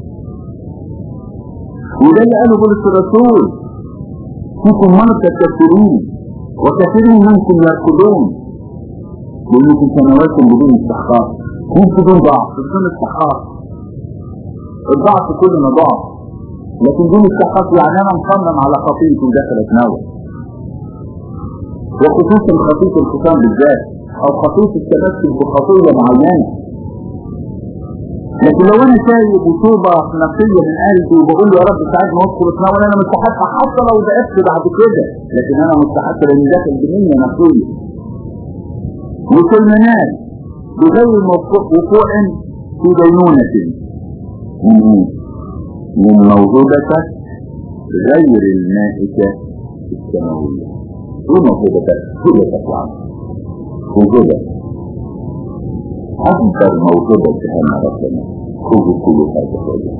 وده اللي قاله بولس الرسول: فيكم مرضى كثيرين وكثيرين منكم يركضون، لأنكم سنواتكم بدون استحقاق. مش بدون ضعف، بدون استحقاق. الضعف كلنا ضعف، لكن دون استحقاق يعني أنا مصمم على خطيئتي وداخل أتناول، وخصوصا خطيئة الختان بالذات، أو خطيئة التمسك بخطيئة معينة. لكن لو انا شايف بطوبة نقية من قلبي وبقول يا رب ساعدني وادخل اتناول، انا مستحق حتى لو ضعفت بعد كده، لكن انا مستحق لان داخل بنية نقية. وكل منال بغير وقوع في دينونة من موهبتك غير المائكة السماوية. ايه موهبتك؟ كل تطلع موهبة أكبر موهبة جهنم ربنا، خذ كل هذا الرجل.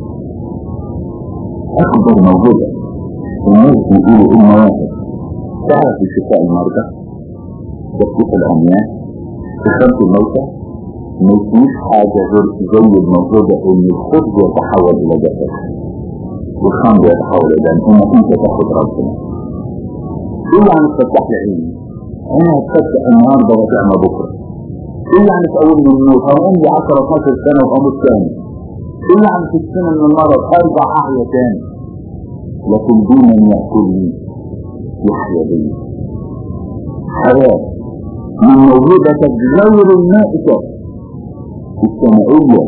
أكبر موهبة الناس بيقولوا إن واحد تعرف شفاء المرضى، تفتيح الأمياه، تخلق الموتى، مفيش حاجة غير زي الموهبة إن الخبز يتحول إلى جسد والخمر يتحول إلى دم، إنك أنت تاخد ربنا. إيه يعني تفتح لعيني؟ أنا هتفتح النهارده وتعمى بكرة. ايه يعني تقول من النور هقوم لي عشرة اتناشر سنة وقامت تاني؟ ايه يعني في السنة من المرض ارجع احيا تاني؟ لكن دون ان يأكلني يحيا بي حياة من موهبتك غير المائكة السمائية.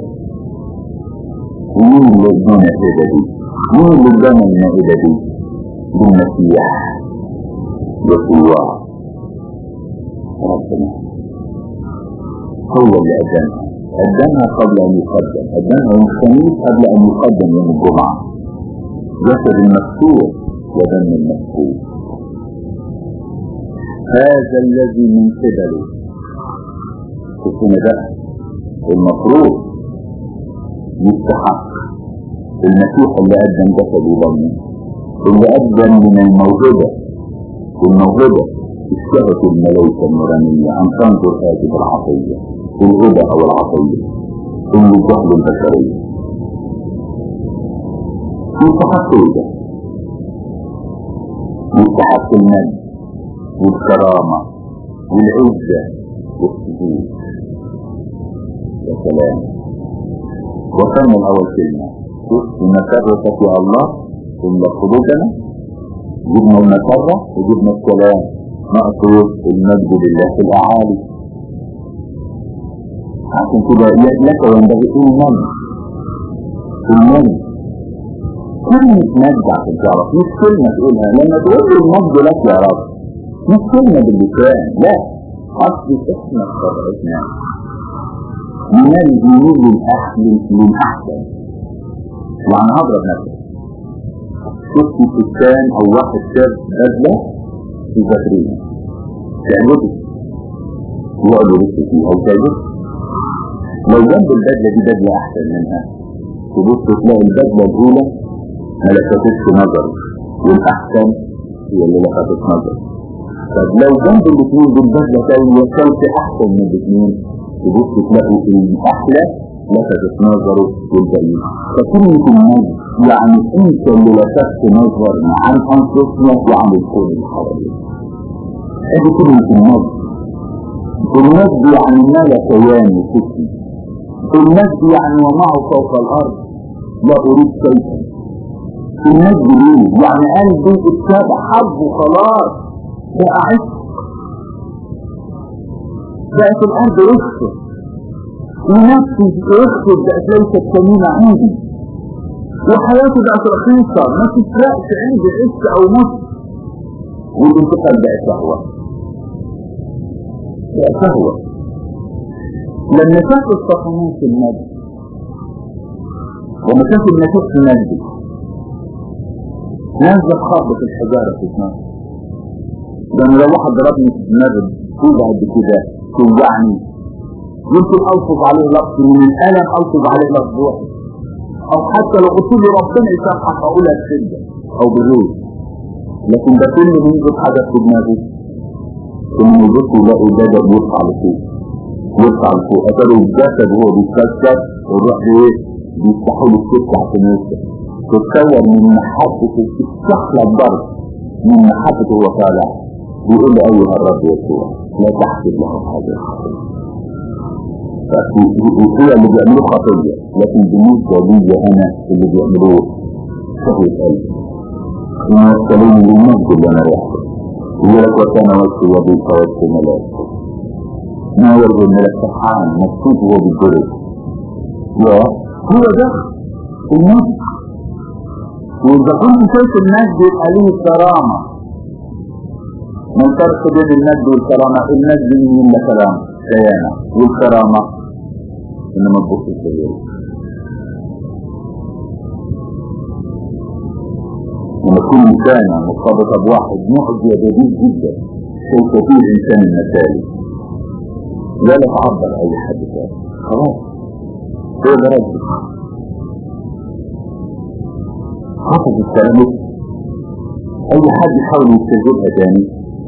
ومين اللي ادانا الهبة دي؟ مين اللي ادانا المائدة دي؟ بالمسيح يسوع ربنا، هو اللي قدمها. قدمها قبل ان يقدم، قدمها يوم الخميس قبل ان يقدم يوم الجمعة. جسد المكسور ودم المكسور، هذا الذي من قبله تكون ده المفروض يستحق المسيح اللي قدم جسد ودمه، اللي قدم من الموهبة. والموهبة اشتهت الملائكة النورانية أن تنظر هذه العطية، الهبة أو العطية اللي جهل البشرية. يستحق ده، يستحق المجد والكرامة والعزة والسجود. يا سلام. وصلنا الأول كلمة المسرة يا الله ثم خروجنا، جبنا المسرة وجبنا السلام، نقصد المجد لله في الأعالي. عشان كده لك وينبغي المجد المجد كلمة مجد عشان تعرف، مش كلمة تقولها لما تقول المجد لك يا رب، مش كلمة باللسان، لا، أصل احنا بطبيعتنا من الجنود للأحسن للأحسن. يعني هضرب نفسي، شفت فستان أو واحد شاب بدلة في ذكرين تعجبك يقعدوا لسه فيها وتعجبك. لو جنب البدلة دي بدلة أحسن منها تبص تلاقي البدلة الأولى ما لفتتش نظر والأحسن هي اللي لفتت نظر. طب لو جنب الاثنين دول بدلة تانية وصلت أحسن من الاثنين تبص تلاقي الأحلى لفتت نظره والباقيين. فكلمة المجد يعني أنت اللي لفتت نظرنا عن أنفسنا وعن الكون اللي حوالينا. هذه كلمة المجد. المجد يعني ما لا كيان وفكري. المجد يعني ومعه فوق الأرض لا أريد شيئا. المجد ليه؟ يعني قلبي اتبع حب وخلاص بقى عشق، بقت الأرض رخصة ونفسي رخصة بقت ليست ثمينة عندي، وحياتي بقت رخيصة ما تفرقش عندي عشق أو مت، والانتقال بقى شهوة بقى شهوة. لما تاخد صفحات المجد لما شاف المسيح في المسجد نازل خابط الحجارة في دماغه، لأن لو واحد ضربني في دماغي طوبة قد كده توجعني يمكن ألفظ عليه لفظ من الألم، ألفظ عليه لفظ واحد، أو حتى لو قلت لي ربنا يسامحك أقولها بشدة أو بالروح، لكن ده كله بينزل حاجة في دماغي إنه يبص يلاقي ده بيطلع لفوق يطلع لفوق، أتاري الجسد وهو بيتكسر والروح إيه بيفتحوا له السكة عشان يوصل، تتصور من محبة الشخص الضرب من محبة هو طالع بيقول له أيها الرب يسوع لا تحسب لهم حاجة، هي اللي بيعملوه خطية، لكن بالنسبة لي أنا اللي بيعملوه شهوة قلبي ويوصلوني للمجد اللي أنا رايحه، يقول لك وكان وجهي وبيك وجه ملاك ما يرضي الملك فرحان مبسوط وهو بيتجرد، هو ده المجد. وإذا كنت شايف المجد يبقى له كرامة، ما الفرق بين المجد والكرامة؟ المجد من لا كرامة كيانة، والكرامة إنما تبص السبيل. لما تكون إنسانة مرتبطة بواحد معجب جديد جدا كيف فيه الإنسان المثالي لا يتعبر أي حد ثاني، خلاص هو ده رجل حافظ الكلام. أي حد يحاول يستجيبها تاني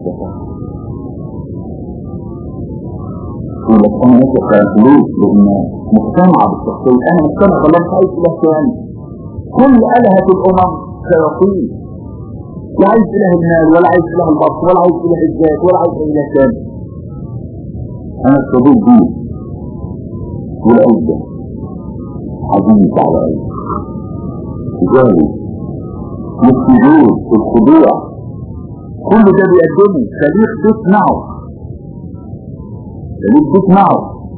يقول لك أنا نفسك ليه؟ لأن مقتنعة بالشخصية، أنا مقتنع بالله مش عايز إله تاني. كل آلهة الأمم شياطين، لا عايز إله المال ولا عايز إله البطن ولا عايز إله الذات ولا عايز إله تاني. أنا الصديق دي والعزة عزيز على قلبي جاهز والسجود والخضوع كل ده بيقدمه خليك تسمعه، خليك تسمعه،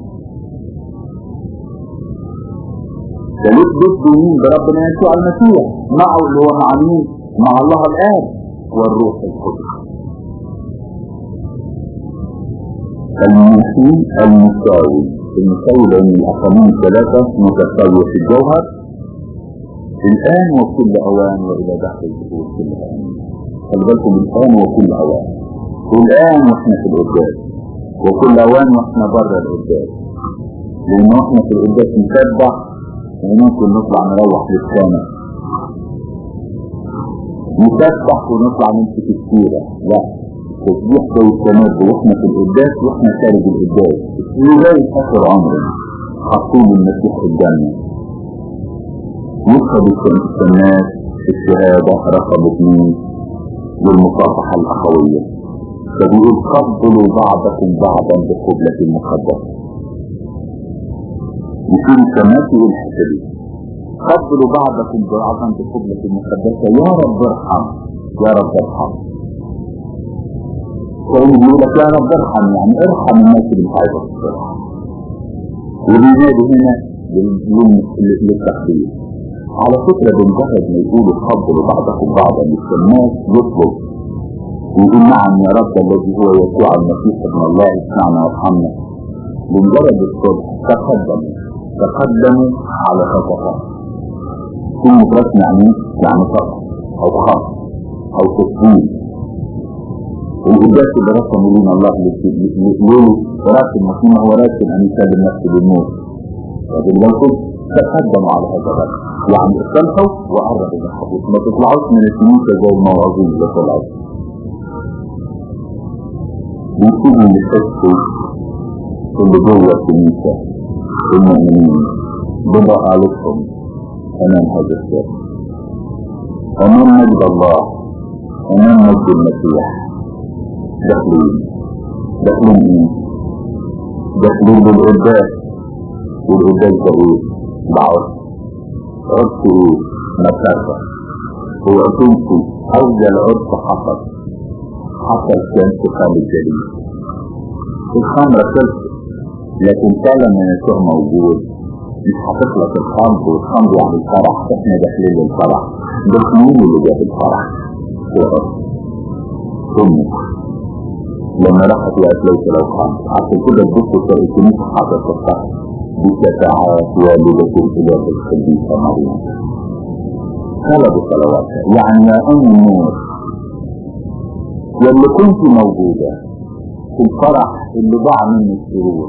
خليك تسمعين بربنا يسوع المسيح معه اللي هو مع مين؟ مع الله الآب والروح القدس. المسيح المساوي، المساوي لأن الأقانيم ثلاثة متساوية في الجوهر الآن وكل أوان وإلى داخل الدخول كل أوان. خلي بالكم الآن وكل أوان، والآن وإحنا في القداس، وكل أوان وإحنا بره القداس، لأن إحنا في القداس نتبع وممكن نطلع نروح للسماء، نتبع ونطلع نمسك السيرة، لا التسبيح ده يستمر وإحنا في القداس وإحنا خارج القداس لغاية آخر عمرنا حاطين المسيح قدامنا. يدخل الناس الشهادة رقم اثنين للمصافحة الأخوية، فبيقول قبلوا بعضكم بعضا بقبلة المقدسة. يكون كماتي الحسابي قبلوا بعضكم بعضا بقبلة المقدسة، يا رب ارحم يا رب ارحم. فإنه يقول لك يا رب ارحم يعني ارحم الناس اللي مش عايزة ترحم، وبينادي هنا للتقدير. على فكرة بمجرد ما يقولوا قبلوا بعضكم بعضا الناس يطلب ويقول نعم يا رب الذي هو يسوع المسيح ابن الله اسمعنا وارحمنا، بمجرد الصبح تقدموا تقدموا على خطأ. كلمة رسم يعني يعني خطأ أو خط أو تسليم. والقداس اللي رسموا لنا الله يقولوا راسم المسيح هو راسم أن يسلم نفسه بالموت، وقال لكم تقدموا على هذا الرسم يعني اصطلحوا وقربوا من الحديث، ما تطلعوش من الكنيسة زي الموازين اللي طلعوا. بيكونوا يحسوا اللي جوه الكنيسة المؤمنين بمقالتهم أمام هذا الشيء، أمام مجد الله، أمام مجد المسيح. داخلين داخلين إيه؟ داخلين بالقداس، والقداس ده إيه؟ بعض عرف إيه؟ مسافة هو تنسي أول عرف حصل حصل كان في خام الجليل. الخمرة خلصت لكن فعلا من يسوع موجود، مش هتخلص الخمر، والخمر يعني الفرح، احنا داخلين للفرح. بس مين اللي جاب الفرح؟ أمك لما راحت وقت ليس لو خمر، عشان كده تبصوا تلاقي الكنيسة حاطة في الفرح بشفاعة والدة الإله القديسة مريم. طلب صلواتها يعني يا أم النور واللي كنت موجودة في الفرح اللي ضاع مني السرور،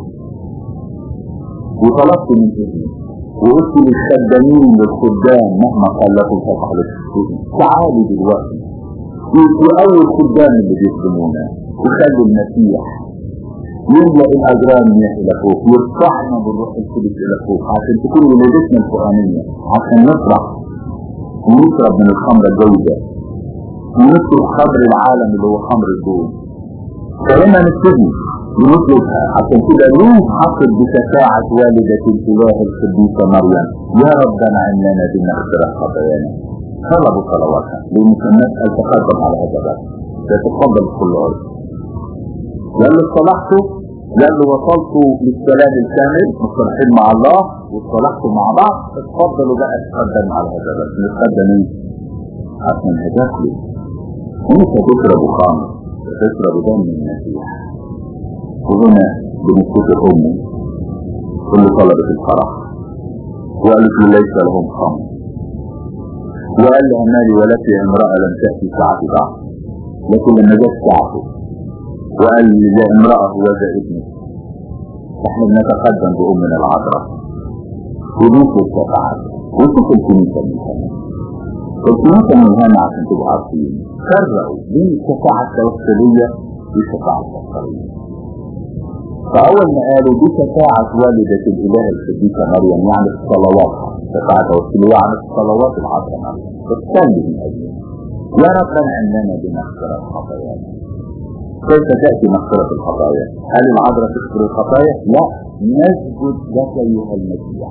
وطلبت من ابني وقلت للخدامين للخدام مهما خلقوا فتح للسرور تعالوا دلوقتي وأول خدام اللي بيخدمونا وخلوا المسيح يملأ الأجرام إلى فوق ويرفعنا بالروح القدس إلى فوق عشان تكون ولادتنا القرآنية، عشان نفرح ونشرب من الخمر الجيدة ونشرب خمر العالم اللي هو خمر الدول. فلما نبتدي بنطلبها عشان كده ليه حصل بشفاعة والدة الإله القديسة مريم يا ربنا علمنا بمغفرة خطايانا. طلبوا صلواتها لأن الناس تتقدم على هذا الباب تتقبل كل أرض. لأن اصطلحتوا لأن وصلتوا للسلام الكامل مصطلحين مع الله واصطلحتوا مع بعض، اتفضلوا بقى تقدم على هذا الباب. نتقدم ايه؟ عشان هتاكلوا ومش هتشربوا خمر، هتشربوا دم المسيح. وهنا بنفتكر أمي كل طلبة الفرح وقالت له ليس لهم خمر، وقال لها مالي ولك يا امرأة لم تأتي ساعتي بعد، لكن لما جت ساعته وقال لي يا امرأة هو ذا ابنك. احنا بنتقدم بأمنا العذراء ونوصل الشفاعات وشوف الكنيسة من هنا. الكنيسة من هنا عشان تبقى عارفين فرقوا بين الشفاعة التوسلية والشفاعة التوسلية. فأول ما قالوا دي شفاعة والدة الإله القديسة مريم يعني الصلوات شفاعة توسلية يعني الصلوات العذراء مريم بتصلي من أجله يا ربنا علمنا بمغفرة خطايانا. كيف تأتي مغفرة الخطايا؟ هل العذراء تغفر الخطايا؟ لا، نسجد لك أيها المسيح.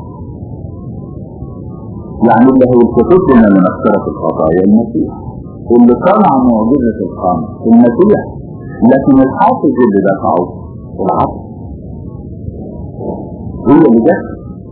يعني اللي هو الخطوط لنا لمغفرة الخطايا المسيح اللي صنع معجزة الخامس المسيح، لكن الحافظ اللي دفعه العذراء هي اللي جت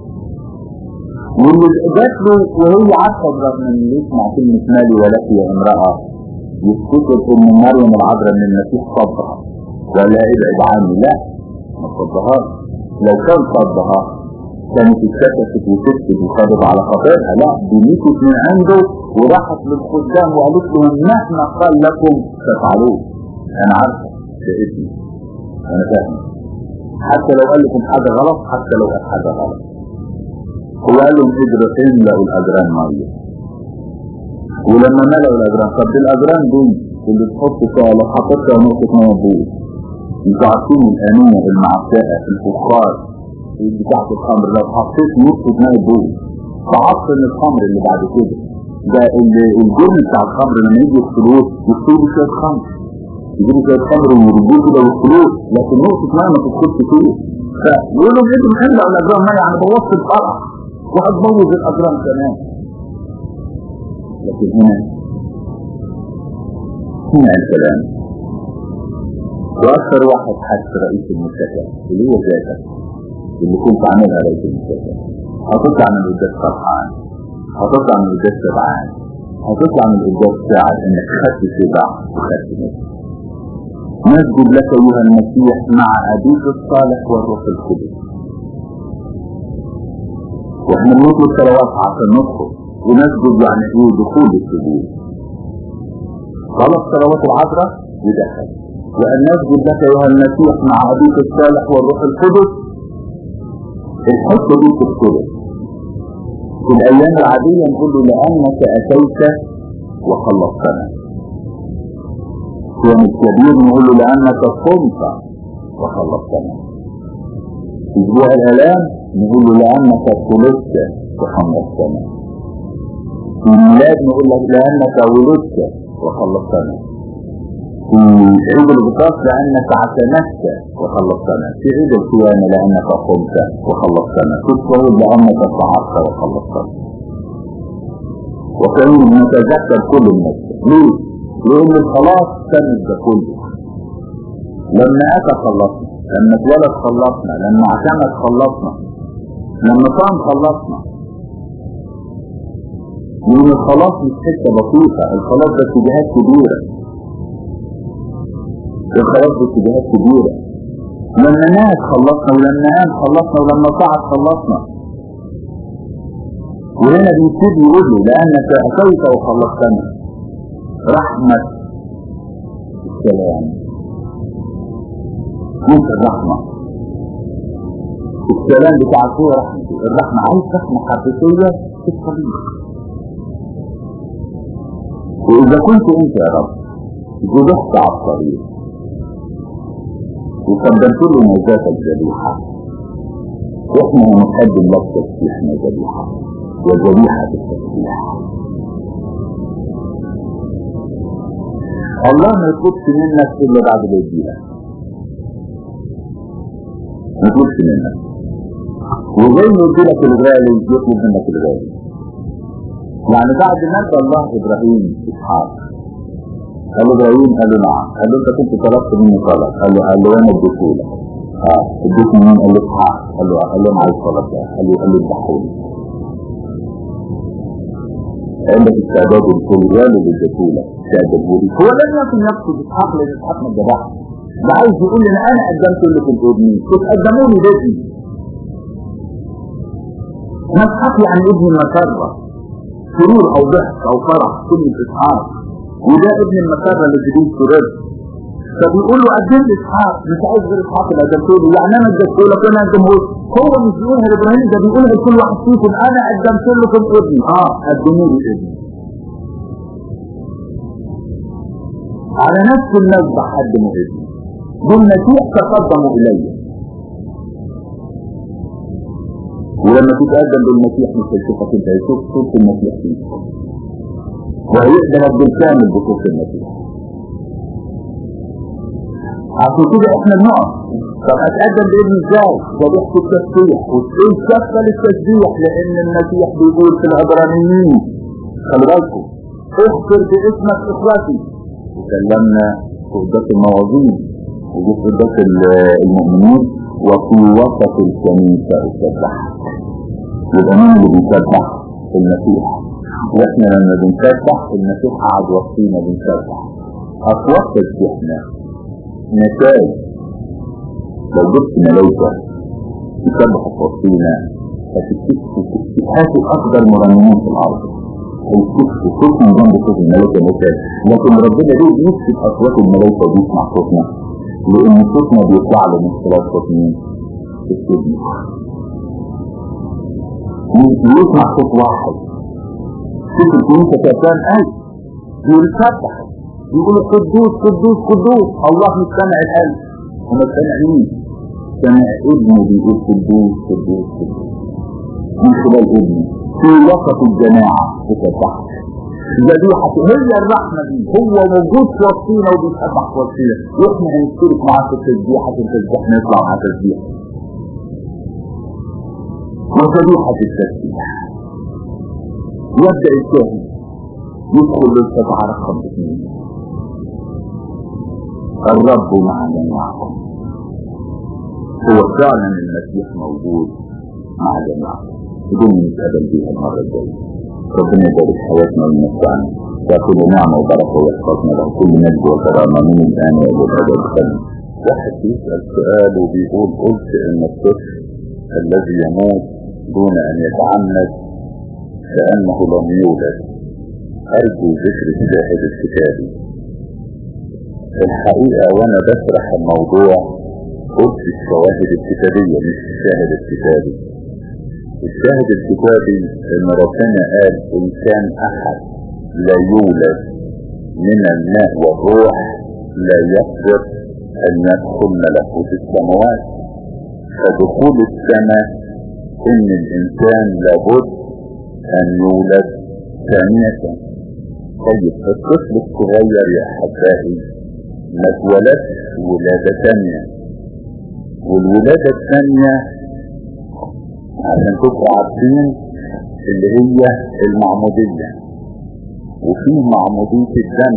واللي جات له وهي عارفة رغم ان يسمع كلمة مالي ولك يا امرأة يفتكر ان مريم العذراء من المسيح صدها ولا ابعد عني. لا، ما صدهاش. لو كان صدها كانت اتكتفت وتكتب وخدت على خطيرها. لا، دي مشيت من عنده وراحت للخدام وقالت لهم مهما قال لكم تفعلوه. انا عارفه ده ابني انا فاهم، حتى لو قال لكم حاجه غلط، حتى لو قال حاجه غلط. هو قال لهم اجرتين لقوا الاجران مريم، ولما ملأوا الاجران طب الاجران دول اللي تحط فيها لو حطيتها نقطه ميه بوز انتوا عارفين الانيه المعفئه الفخار بتاعت الخمر لو حطيت نقطه ميه بوز تعطل الخمر اللي بعد كده ده الجرم بتاع الخمر لما يجي يغسلوه يغسلوا شويه خمر يجيبوا شويه خمر ويرجوه كده ويغسلوه، لكن نقطه ميه ما تدخلش فيه. فيقولوا انتوا مخلقوا الاجران ميه يعني بوظت الفرح وهتبوظ الاجران كمان. لكن هنا هنا الكلام واكثر واحد حس رئيس المستشفى اللي هو ذاتك اللي كنت عاملها رئيس المستشفى، هتطلع من القداس فرحان، هتطلع من القداس سبعان، هتطلع من القداس ساعد انك خدت سبع وخدت نفس. نسجد لك ايها المسيح مع ابيك الصالح والروح القدس. واحنا بنطلب صلوات عشان ندخل ونسجد يعني هو دخول السجود. طلب صلوات العذراء ودخل. وان نسجد لك ايها المسيح مع ابيك الصالح والروح القدس. الحته دي تذكرها في الايام العاديه نقول له لانك اتيت وخلصتنا. في يوم الكبير نقول له لانك صمت وخلصتنا. في اسبوع الالام نقول له لانك خلصت وخلصتنا. في الميلاد نقول لك لانك ولدت وخلصتنا. في عيد الغطاس لانك اعتنقت وخلصتنا. في عيد القيامه لانك قمت وخلصتنا. في الصعود لانك صعدت وخلصتنا. وكأنه نتذكر كل الناس. ليه؟ لان الخلاص كانت ده كله. لما اتى خلصنا، لما اتولد خلصنا، لما اعتمد خلصنا، لما صام خلصنا. لان الخلاص مش حته بسيطه، الخلاص ده اتجاهات كبيره. الخلاص ده اتجاهات كبيره. لما نام خلصنا، ولما نام خلصنا، ولما صعد خلصنا. وهنا بيبتدي يقول له لأنك أتيت وخلصتنا. رحمة السلام مش الرحمة. السلام بتاع هو رحمته. الرحمة عايز رحمة حقيقية في الطريق. وإذا كنت أنت يا رب ذبحت على الطريق وقدمت له موجات الذبيحة، إحنا هنقدم لك تسبيحنا ذبيحة وذبيحة التسبيح. الله ما يطلبش منك إلا بعد ما يديلك، ما يطلبش منك. وزي ما يديلك الغالي يطلب منك الغالي. يعني بعد ما ادى الله إبراهيم إسحاق قال له إبراهيم، قال له نعم. قال له أنت كنت طلبت مني طلب. قال له قال له أنا اديته لك. اه اديته مين؟ قال له إسحاق. قال له قال له أنا عايز طلب ده. قال له قال له ادحه لي. عندك استعداد لكل والد اديته لك تعجبه لي. هو لم يكن يقصد إسحاق لأن إسحاق ما اتذبحش. ده عايز يقول لي أنا قدمت لكم ابني، تقدموا لي بابني. إسحاق يعني ابن المسرة، سرور أو ضحك أو فرح كلمة إسحاق. وده ابن المسرة اللي جديد سرور. فبيقول له قدم لي إسحاق، مش عايز غير إسحاق اللي قدمته له. يعني أنا اديته لك وأنا قدمه. هو مش بيقولها لإبراهيم، ده بيقولها لكل واحد فيكم أنا قدمت لكم ابني. أه قدموا لي ابني. على نفس المذبح قدموا ابني. بالمسيح تقدموا إلي. ولما تتقدم بالمسيح مش هيشوفك انت، هيشوف صورة المسيح فيك، وهيقدمك بالكامل بصورة المسيح. عشان كده احنا بنقف. طب اتقدم بابن ازاي؟ ذبيحة التسبيح. وايه الشفة للتسبيح؟ لان المسيح بيقول في العبرانيين خلي بالكم اغفر باسمك اخواتي. وكلمنا في قداس المواظين وفي قداس المؤمنين وفي وسط الكنيسة السبح. يبقى مين اللي بيسبح؟ المسيح. واحنا لما بنسبح المسيح قعد وسطينا بنسبح. اصوات تسبيحنا نتاج. لو جبت ملايكة يسبح في وسطينا هاتوا افضل مرنمين في الارض. الكتف صوت من جنب صوت الملايكة نتاج. لكن ربنا ليه يكتب اصوات الملايكة ويسمع صوتنا؟ لان صوتنا بيطلع له من خلال صوت مين؟ السجن. يسمع صوت واحد. صوت الكنيسة كان قال يسبح يقول قدوس قدوس قدوس. الله مش سامع القلب وما سامع مين؟ سامع ابنه بيقول قدوس قدوس قدوس من خلال ابنه في وسط الجماعة تسبح. ذبيحة هي الرحمة دي، هو موجود في وسطينا وبيسبح في وسطينا، واحنا هنشترك معاه في التسبيح عشان تسبيحنا يطلع مع تسبيح. وذبيحة التسبيح يبدأ الكاهن يدخل للسبعة رقم اثنين. الرب مع جميعكم. هو فعلا المسيح موجود مع جميعكم بدون نتقابل بيها المرة الجاية. ربنا يبارك حياتنا ويمتعنا وكل نعمة وبركة ويحفظنا له كل مجد وكرامة من الآن وإلى الأبد. واحد يسأل سؤال وبيقول قلت إن الطفل الذي يموت دون أن يتعمد كأنه لم يولد، أرجو ذكر الشاهد الكتابي. الحقيقة وأنا بشرح الموضوع قلت الشواهد الكتابية مش الشاهد الكتابي. الشاهد الكتابي ان ربنا قال ان كان احد لا يولد من الماء والروح لا يقدر ان يدخل ملكوت السماوات. فدخول السماء ان الانسان لابد ان يولد ثانية. طيب الطفل الصغير يا احبائي ما اتولدش ولادة ثانية، والولادة الثانية عشان تبقوا عارفين اللي هي المعمودية. وفيه معمودية الدم،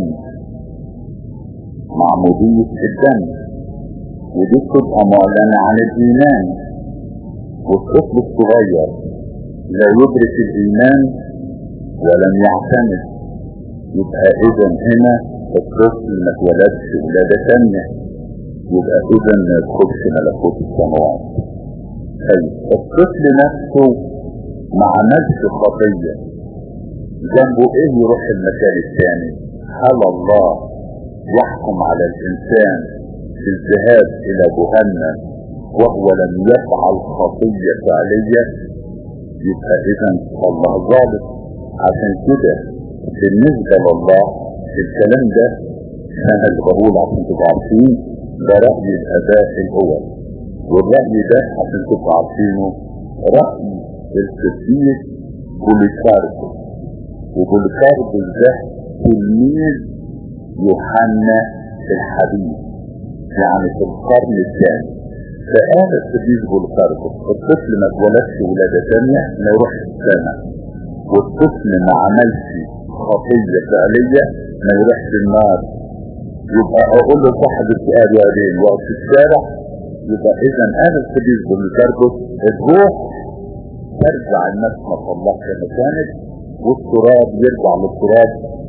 معمودية الدم ودي بتبقى معلنة عن الإيمان. والطفل الصغير لا يدرك الإيمان ولم يعتمد، يبقى إذن هنا الطفل ما اتولدش ولادة ثانية. يبقى اذا ما يدخلش ملكوت السماوات. طيب الطفل نفسه ما عملش خطيه، ذنبه ايه يروح المكان الثاني؟ هل الله يحكم على الانسان بالذهاب الى جهنم وهو لم يفعل خطيه فعليه؟ يبقى اذا الله ظالم. عشان كده بالنسبه لله الكلام ده انا اللي بقول عشان تبقوا عارفين ده راي الاباء الاول، والراي ده عشان تبقوا عارفينه راي القديس بوليكاربوس. وبوليكاربوس ده تلميذ يوحنا الحبيب، يعني في القرن الثاني. فقال القديس بوليكاربوس الطفل ما اتولدش ولاده ثانيه ما يروحش السماء، والطفل ما عملش خطيه فعليه ما يروحش النار. يبقى اقول له صاحب السؤال يا رين وقت في الشارع، يبقى اذا انا القديس بوليكاربوس الروح ترجع الناس الله كما كانت، والتراب يرجع للتراب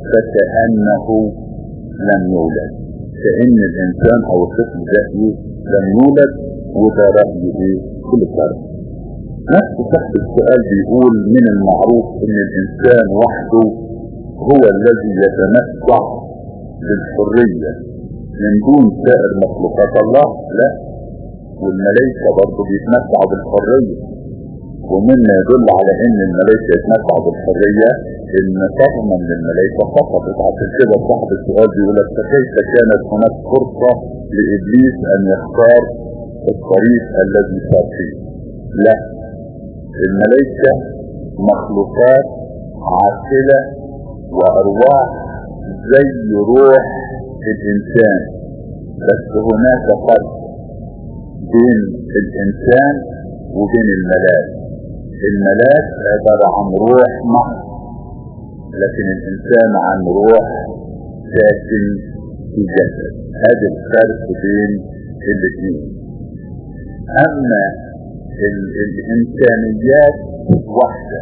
فكأنه لم يولد، كأن الانسان او الطفل ده لم يولد. وده رأي ايه بوليكاربوس. نفس صاحب السؤال بيقول من المعروف ان الانسان وحده هو الذي يتمتع بالحرية من دون سائر مخلوقات الله. لا، والملائكة برضه بيتمتعوا بالحرية، ومما يدل على ان الملائكة يتمتعوا بالحرية ان طغمة من الملائكة فقطت. عشان كده صاحب السؤال بيقول لك فكيف كانت هناك فرصة لابليس ان يختار الطريق الذي صار فيه؟ لا، الملائكة مخلوقات عاقلة وارواح زي روح الانسان، بس هناك فرق بين الانسان وبين الملاك. الملاك عبارة عن روح محض، لكن الانسان عن روح ساكن في جسد. هذا الفرق بين الاثنين. اما ال الانسانيات واحدة،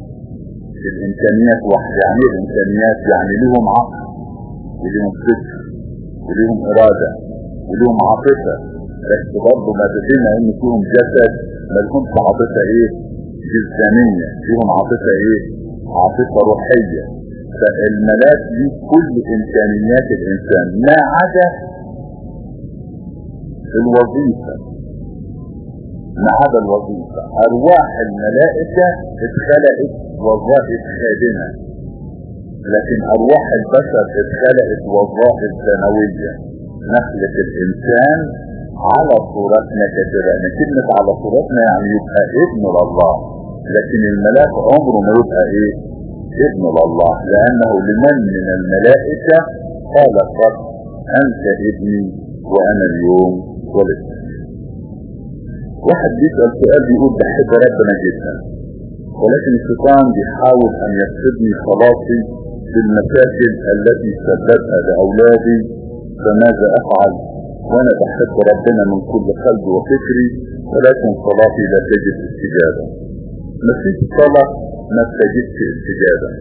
الانسانيات واحدة. يعني الانسانيات يعني لهم عقل ولهم فكر ولهم ارادة ولهم عاطفة، بس برضه ما تدينا ان فيهم جسد ما لهمش عاطفة ايه جسدانية، فيهم عاطفة ايه عاطفة روحية. فالملاك دي كل امكانيات الانسان ما عدا الوظيفة، ما عدا الوظيفة. ارواح الملائكة اتخلقت وظائف خادمة، لكن ارواح البشر اتخلقت وظائف ثانوية. نخلق الانسان على صورتنا كتبعنا. كلمة على صورتنا يعني يبقى ابن لله، لكن الملاك عمره ما يبقى ايه ابن لله، لانه لمن من الملائكة قال قد انت ابني وانا اليوم ولدت. واحد بيسأل سؤال بيقول بحب ربنا جدا، ولكن الشيطان بيحاول ان يفسدني خلاصي بالمشاكل التي سببها لاولادي، فماذا افعل وانا بحب ربنا من كل قلبي وفكري، ولكن صلاتي لا تجد استجابة؟ مفيش صلاة ما تجدش استجابة،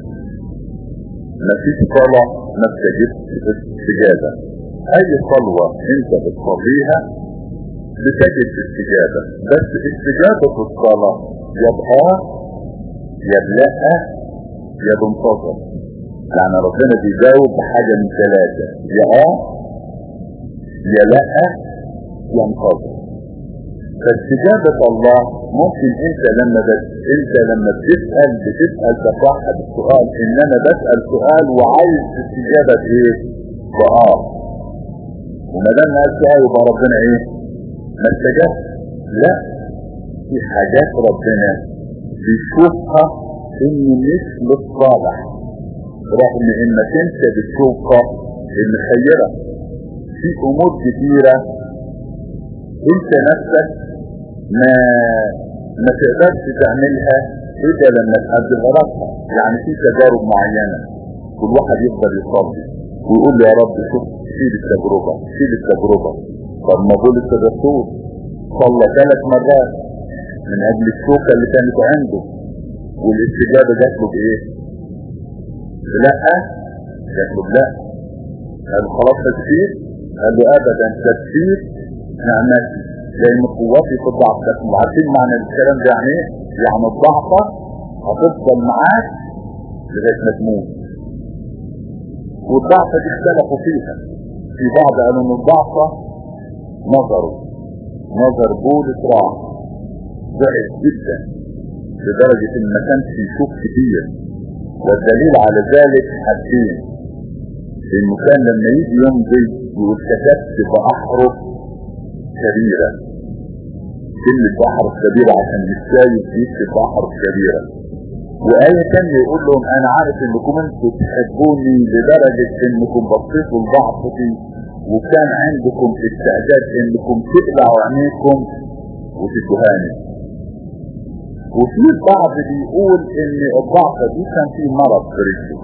مفيش صلاة ما تجدش استجابة. اي صلوة انت بتصليها بتجد استجابة، بس استجابة الصلاة يبقى يبلغها يا بنتظر. يعني ربنا بيجاوب بحاجة من ثلاثة، يا اه يا لا ينتظر. فاستجابة الله ممكن انت لما بس انت لما بتسأل بتسأل تفاحة بالسؤال، انما بسأل سؤال وعايز استجابة ايه بآه، وما دام قال سؤال يبقى ربنا ايه ما استجابش. لا، في حاجات ربنا بيشوفها ان مش للصالح، رغم انك انت بتشوفها المخيرة. في امور كتيرة انت نفسك ما ما تقدرش تعملها الا لما تقدم راسها. يعني في تجارب معينة كل واحد يقدر يصلي ويقول له يا رب شوف شيل التجربة شيل التجربة. طب ما بولس الرسول صلى ثلاث مرات من اجل الشوكة اللي كانت عنده، والاستجابة جات له بايه؟ لا، جات له لا. قال خلاص تكفير؟ قال له ابدا تثبيت نعمتي لان قوتي في الضعف. لكن عارفين معنى الكلام ده يعني ايه؟ يعني الضعفة هتفضل معاك لغاية ما تموت. والضعفة دي اختلفوا فيها، في بعض قالوا ان الضعفة نظره نظر بولس راح ضعف جدا لدرجة ان ما كانش يشوف كتير، والدليل على ذلك حاجتين، انه كان لما يجي يمضي يقول كتبت بأحرف كبيرة، كلمة بأحرف كبيرة عشان مش شايف يكتب بأحرف كبيرة. وآية تانية يقول لهم انا عارف انكم انتم تحبوني لدرجة انكم بصيتوا لضعفتي وكان عندكم استعداد انكم تقلعوا عينيكم وتدهاني. وفي البعض بيقول ان الضعفة دي كان فيه مرض في رجله،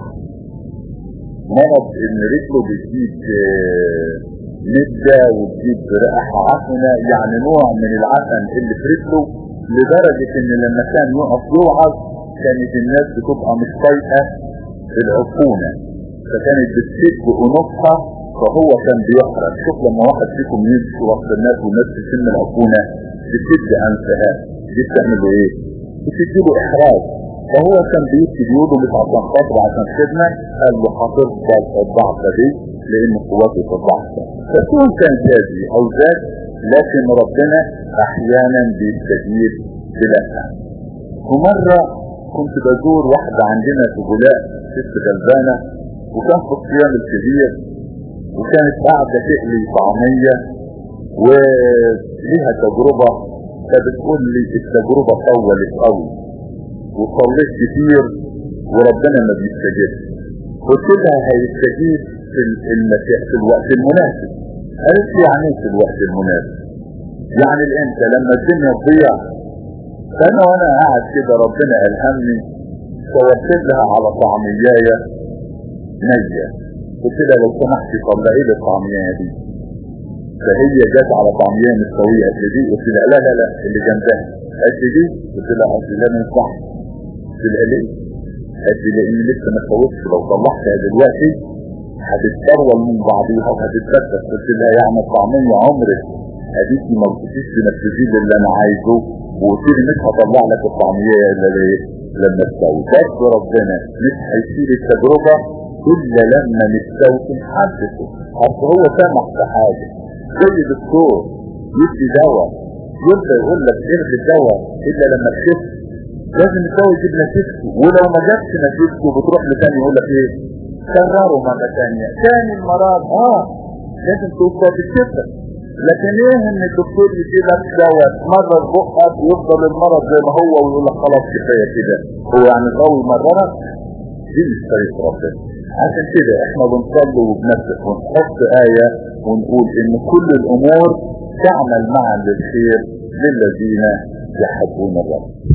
مرض ان رجله بتجيب ندة وتجيب رائحة عفنة، يعني نوع من العفن اللي في رجله، لدرجة ان لما كان يقف يوعظ كانت الناس بتبقى مش طايقة العفونة، فكانت بتشد انوفها، فهو كان بيحرق. شوف لما واحد فيكم يمشي وسط الناس والناس تشم العفونة بتشد انفها، دي بتعمل ايه؟ بتديله احراج. فهو كان بيبكي بيقوله مش عشان خاطر عشان خدمة، قال له هتفضل الضعفة دي لان قوته في الضعفة. فكون كان جازي او ذات، لكن ربنا احيانا بيستجيب بلها. ومرة كنت بزور واحدة عندنا في بولاق ست غلبانة، وكان في الصيام الكبير، وكانت قاعدة تقلي طعمية وليها تجربة، فبتقول لي التجربة طولت قوي وصليت كتير وربنا ما بيستجيبش. قلت لها هيستجيب في المسيح في الوقت المناسب. قالت لي يعني في الوقت المناسب يعني الامتى؟ لما الدنيا تضيع. فانا وانا قاعد كده ربنا الهمني، فوصلت لها على طعميايه نيه، قلت لها لو سمحتي طلعي لي الطعميايه دي. فهي جت على طعميايه مستويه قد دي، قلت لها لا لا لا اللي جنبها. قالت لي دي؟ قلت لها قلت لها ما ينفعش. قلت لها ليه؟ قالت لي لان لسه ما استوتش، لو طلعتها دلوقتي هتتطول من بعضيها وهتتفتت. قلت لها يعني الطعميه عمرك اديكي ما قلتيش تنفذي لي اللي انا عايزه، وقلت لي مش هطلع لك الطعميه الا ليه؟ لما تستوي. بس ربنا مش هيشيل التجربه الا لما نستوي نحدثه. اصل هو سامح في حاجه زي دكتور يدي دواء يبدا يقول لك الغي الدواء الا لما تخف، لازم الدواء يجيب نتيجته، ولو ما جابش نتيجته بتروح لثاني يقول لك ايه؟ كرره مره ثانيه، ثاني المرض اه لازم توصل بالشفاء. لكن ايه ان الدكتور يجيب لك دواء مره بقك ويفضل المرض زي ما هو ويقول لك خلاص كفايه كده، هو يعني قوي مرضك؟ دي مش طريقه ربنا. عشان كده احنا بنصلي وبنسبح ونحط آية ونقول ان كل الامور تعمل معا للخير للذين يحبون الرب.